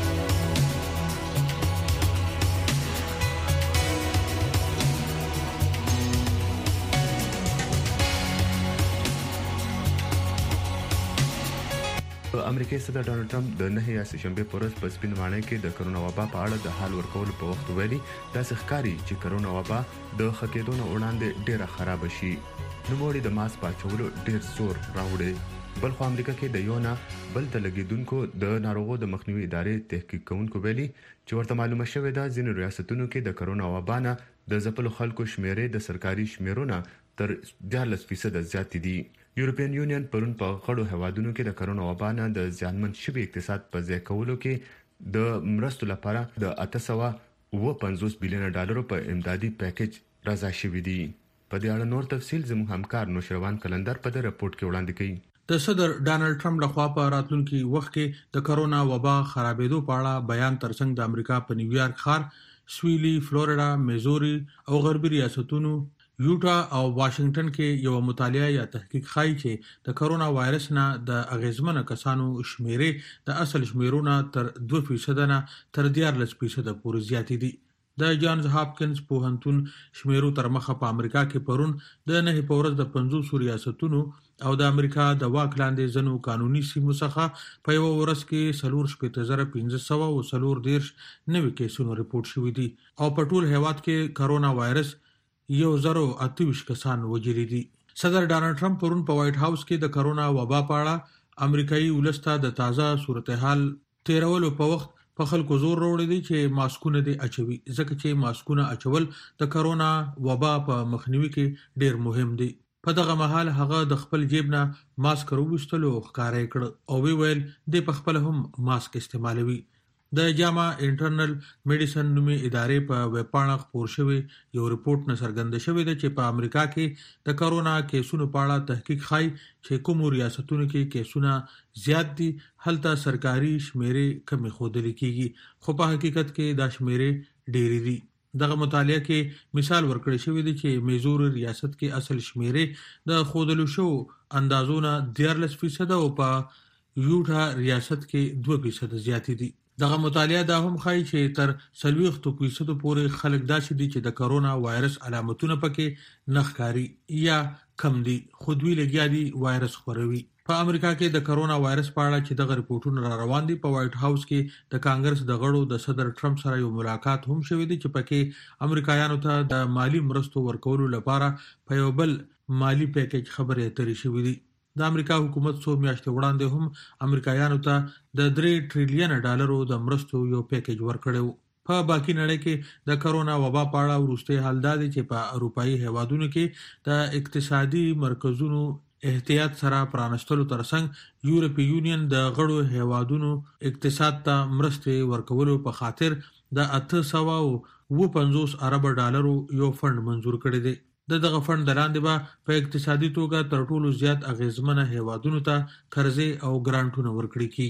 امریکایي صدر ډانلډ ټرمپ د نه یا شنبه پر ورځ په سپینوانه کې د کرونا وبا په اړه د حال ورکولو په وخت ویلي دا ښکاري چې کرونا وبا د خکېدونو وړاندې ډیره خراب شي نو موري د ماس پاتولو ډیر زور راوړي بل خو امریکا کې د یونا بل د لګیدونکو د ناروغو د مخنیوي ادارې تحقیق کوونکو ویلي چې ورته معلومه شوې ده ځینې ریاستونو کې د کرونا وبا نه د ځپلو خلکو شمیرې د سرکاري شمیرونو تر چالیس فیصد زیات دي یورپین یونین پرون په غړو هوادونو کې د کرونا وبا نه د ځانمن شوي اقتصاد په ځای کولو کې د مرستو لپاره د اته سوه اوه پنځوس بلین ډالرو په امدادي پیکیج راځي شوی دی په دې اړه نور تفصيل زموږ همکار نوشروان کلندر په دې رپورت کې وړاندې کړي د صدر ډانلډ ټرمپ لخوا په راتلونکي وخت کې د کرونا وبا خرابېدو په اړه بیان ترڅنګ د امریکا په نیویارک ښار سویلي فلوریډا میزوري او غربي ریاستونو یوټا او واشنگټن کې یو مطالعه یا تحقیق ښایي چې د کرونا وایرس نه د اغیزمن کسانو شمیرې د اصل شمیرونو تر دوه فیصد نه تر دیارلس فیصد پورې زیاتې دي د جانز هاپکینز پوهنتون شمیرو تر مخه په امریکا کې پرون د نه په ورځ د پنځوس ریاستونو او د امریکا د واک لاندې ځنو قانوني سیمو څخه په یو ورځ کې سلور شپږ زره پنځه سوه او سلور دیرش نوي کیسونه ریپورت شوي دي او په ټول هیواد کې کرونا وایرس یو زرو اتویش کسان وجری دي صدر ډانلډ ټرمپ پرون په وایټ هاوس کې د کرونا وبا په اړه امریکایي ولسته د تازه صورتحال تیرولو په وخت په خلکو زور وروړي دي چې ماسکونه دي اچوي ځکه چې ماسکونه اچول د کرونا وبا په مخنیوي کې ډیر مهم دي په دغه مهال هغه د خپل جیب نه ماسک وروستلو ښکارا کړ او وی ویل د په خپل هم ماسک استعمالوي د جاما انټرنل میډیسن نومي ادارې په ویب پاڼه خپور شوی یو ریپورت نه څرګنده شوی دی چې په امریکا کې د کرونا کیسونو په اړه تحقیق ښایي چې کوم ریاستونو کې کیسونه زیات دي هلته سرکاري شمیرې کمې ښودل کیږي خو په حقیقت کې دا شمیرې ډېرې دي دغه مطالعه کې مثال ورکړی شوی دی چې میزور ریاست کې اصل شمیرې د ښودلو شو اندازونه دیارلس فیصد او په یوټا ریاست کې دوه فیصد زیات دي دغه مطالعه دا هم ښایي چې تر څلوېښت فیصد پورې خلک داسې دي چې د کرونا وایرس علامتونه پکې نه ښکاري یا کم دي خو دوی لګیا دي وایرس خپروي په امریکا کې د کرونا وایرس په اړه چې دغه ریپورتونه را روان دي په وایټ هاوس کې د کانګرس د غړو د صدر ټرمپ سره یو ملاقات هم شوی دی چې پکې امریکایانو ته د مالی مرستو ورکولو لپاره په یو بل مالی پیکیج خبرې اترې شوې دي د امریکا حکومت څو میاشتې وړاندې هم امریکایانو ته د درې ټریلیون ډالرو د مرستو یو پیکیج ورکړو په باقی نړۍ کې د کرونا وبا په اړه وروستي حال دا دی چې په اروپאי هیوادونو کې د اقتصادي مرکزونو احتیاط سره پرانستلو ترڅنګ یورپی یونین د غړو هیوادونو اقتصاد ته مرستې ورکولو په خاطر د اته سوه اوه پنځوس ارب ډالرو یو فند منزور کړی دی د دغه فند لاندې به په اقتصادي توګه تر ټولو زیات اغیزمنه هیوادونو ته قرضې او ګرانټونه ورکړي کیږي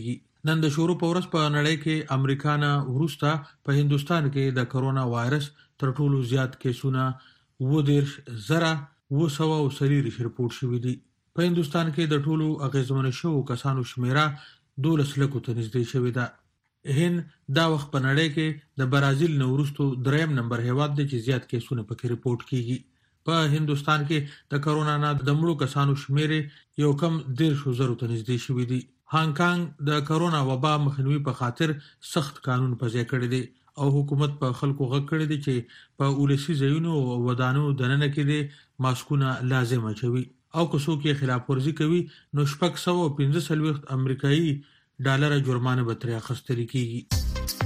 نن د شروع په ورځ په نړۍ کې امریکا نه وروسته په هندستان کې د کرونا وایرس تر ټولو زیات کیسونه و دیرش زره و سوه او څلوېښت رپورټ شوي دي. په هندستان کې د ټولو اغیزمن شوو کسانو شمیره دولس لکو ته نږدې شوې ده. هند دا وخت په نړۍ کې د برازیل نه وروسته دریم نمبر هیواد دی چې زیات کیسونه پکې رپورټ کیږي. په هندستان کې د کرونا نه د مړو کسانو شمیره یو کم دیرش زرو ته نږدې شوي دي. هانګ کانګ د کرونا وبا مخنیوي په خاطر سخت قانون پځای کړی دی او حکومت په خلکو غږ کړی دی چې په ولسی ځایونو او ودانو دننه کې د ماسکونه لازم اچوي او که څوک یې خلاف ورزي کوي نو شپږ سوه پنځه څلوېښت امریکایي ډالر جرمانه به ترې اخیستل کیږي.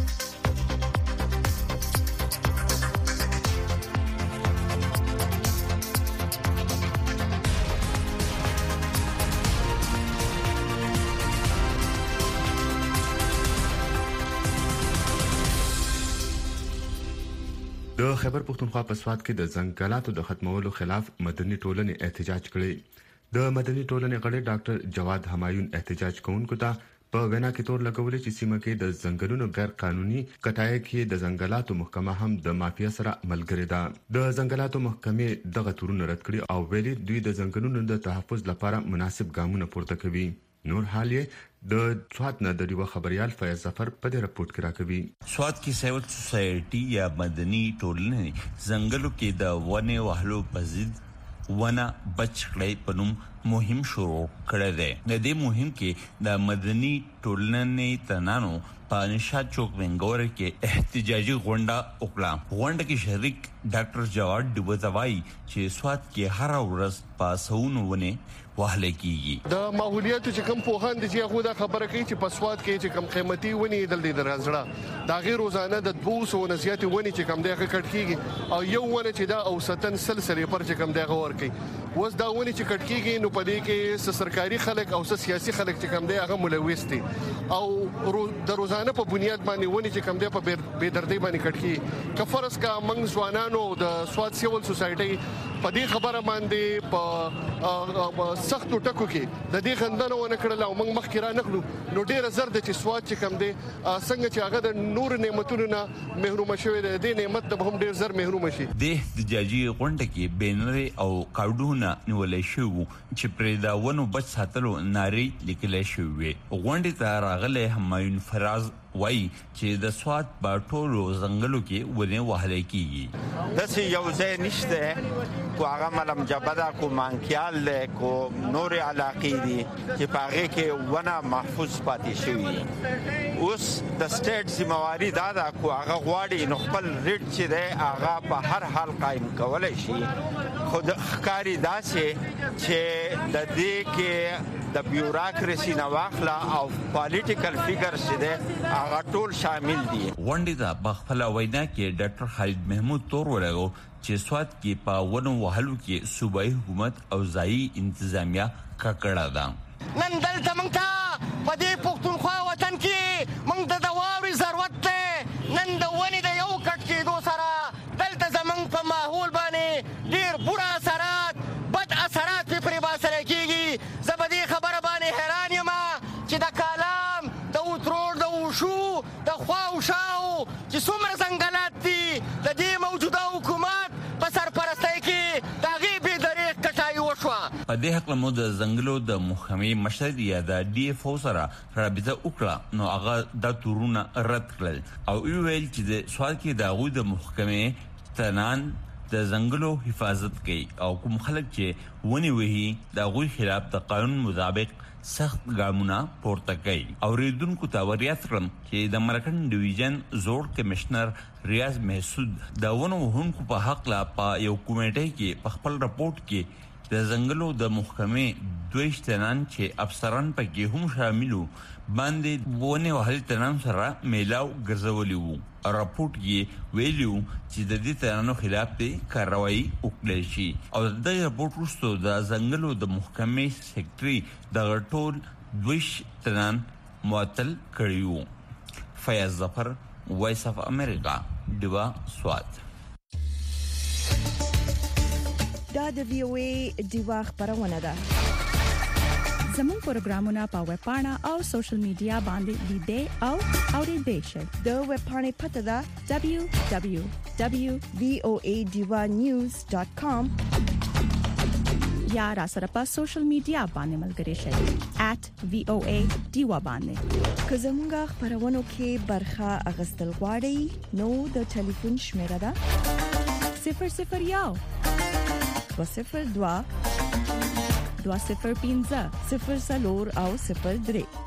د خیبر پختونخوا په سواد کې د ځنګلاتو د ختمولو خلاف مدني ټولنې احتجاج کړی. د مدني ټولنې غړي ډاکټر جواد همایون احتجاج کوونکو ته په وینا کې تور لګولې چې سیمه کې د ځنګلونو غیر قانوني کټای کې د ځنګلاتو محکمه هم د مافیا سره ملګری ده. د ځنګلاتو محکمې دغه تورونه رد کړي او ویلي دوی د ځنګلونو د تحفظ لپاره مناسب ګامونه پورته کوي. نور حال یې د سواد نه د ډیو خبريال فیض ظفر په دې رپورت کې راکوي. سواد کې سیول سوسایټي یا مدني ټولنې ځنګلو کې د ونه وهلو په ضد ونه بچ کړی په نوم مهم شروع کړی دی. د دې مهم کې د مدني ټولنې تنانو په نشاد چوک منګور کې احتجاجي غونډه وکړه. غونډه کې شریک ډاکټر جواد ډیبوتوای چې سواد کې هر ورځ په سونو ونه وهله کیږي. د ماحولیت چې کوم پوهان دي چې هغه خبره کوي چې په سواد کې چې کوم قیمتي ونی دل دي درازړه دا غیر روزانه د دوه سوه نزيات ونی چې کوم دغه کټ کیږي او یو ونه چې دا اوسطن سلسله پر چې کوم دغه ور کوي وس دا ونی چې کټ کیږي نو په دې کې سرکاري خلک او سیاسي خلک چې کوم دغه ملوث دي او د روزانه په بنیاد باندې ونی چې کوم دغه په بے دردی باندې کټ کیږي کفرس کا منګ ځوانانو د سواد سیول سوسایټي په دې خبره باندې په سختو ټکو کې د دې غندنه ونه کړل او موږ مخکې را نغلو نو ډیر زر د چې سواد چې کم دی څنګه چې هغه د نور نعمتونو نه محروم شوی دی د نعمت د هم ډیر زر محروم شي. د احتجاجي غونډه کې بینر او کارډونه نیولې شو چې پرې دا ونه بچ ساتلو ناري لیکل شوی. غونډه ته راغله همایون فراز وای چې د سواد په ټولو ځنګلو کې ونه وهل کیږي. د څه یو ځای نشته کو هغه ملم جبدا کو مانکیال کو نور علاقې دي چې پاره کې ونه محفوظ پاتې شوی. اوس د سټیټ ذمہواری دا دا کو هغه غواړي نو خپل ریټ چې دی هغه په هر حال قائم کولای شي. خود ښکاری داسې چې د دې کې د بیوروکراسي نواخلا او پالیټیکل فیګرز چې دی هغه ټول شامل دي. غونډه د بخپل وینا کې ډاکټر خالد محمود تور ولګو چې سواد کې په ونو وهلو کې صوبایي حکومت او ځایي انتظامیه ککړه ده. نن دلته موږ ته په دې پښتونخوا وطن کې موږ د واوري ضرورت ده. نن د ونې د یو کټ کېدو سره دلته زموږ په ماحول باندې ډېر بوره اثرات بد اثرات پرې باسره کېږي. زه په دې خبره باندې حیران یم چې د کالام د اوترور د وشو د خوا او شاو چې څومره ځنګلات دي د دې موجوده حکومت په سرپرستۍ کې د هغې بې دریغ کټایي وشوه. په دې هکله مو د ځنګلو د محکمې مشر یا د ډي اف او سره رابطه وکړه نو هغه دا تورونه رد کړل او ویل چې د سواد کې د هغوی د محکمې تنان د ځنګلو حفاظت کوي او کوم خلک چې ونی وهي د هغوی خلاف د قانون مطابق سخت ګامونه پورته کوي. اوریدونکو ته وریاست کړم چې د مرکن ډیویژن زوړ کمشنر ریاض محسود د ونو وهونکو په حق لا په یو کمیټه کې په خپل رپورت کې د ځنګلو د محکمې دویش تنان چې افسران پکې هم شاملو باندې ونه وهل تنان سره میلاو ګرځولي وو. راپورټ کې ویلو چې د دې تنانو خلاف دې کاروایی وکړل شي او د دې راپورټ وروسته د ځنګلو د محکمې سیکریټري د ټول دویش تنان معطل کړی وو. فیاض ظفر، وایس اف امریکا، ډیوا سواد. دا د وی او ای ډیوا خبرونه ده. زموږ پروګرامونه په ویب پاڼه او سوشل میډیا باندې لیدئ او اوریدئ شئ. د ویب پاڼې پته ده دبليو دبليو دبليو ډاٹ وی او ای ډیوا نیوز ډاٹ کام یا را سره په سوشل میډیا باندې ملګري شئ ایٹ وی او ای ډیوا باندې. که زموږ خبرونو کې برخه اغستل غواړئ نو د ټلیفون شمیره ده صفر صفر یو دو صفر دو دو صفر پنځه صفر صفر او صفر درې.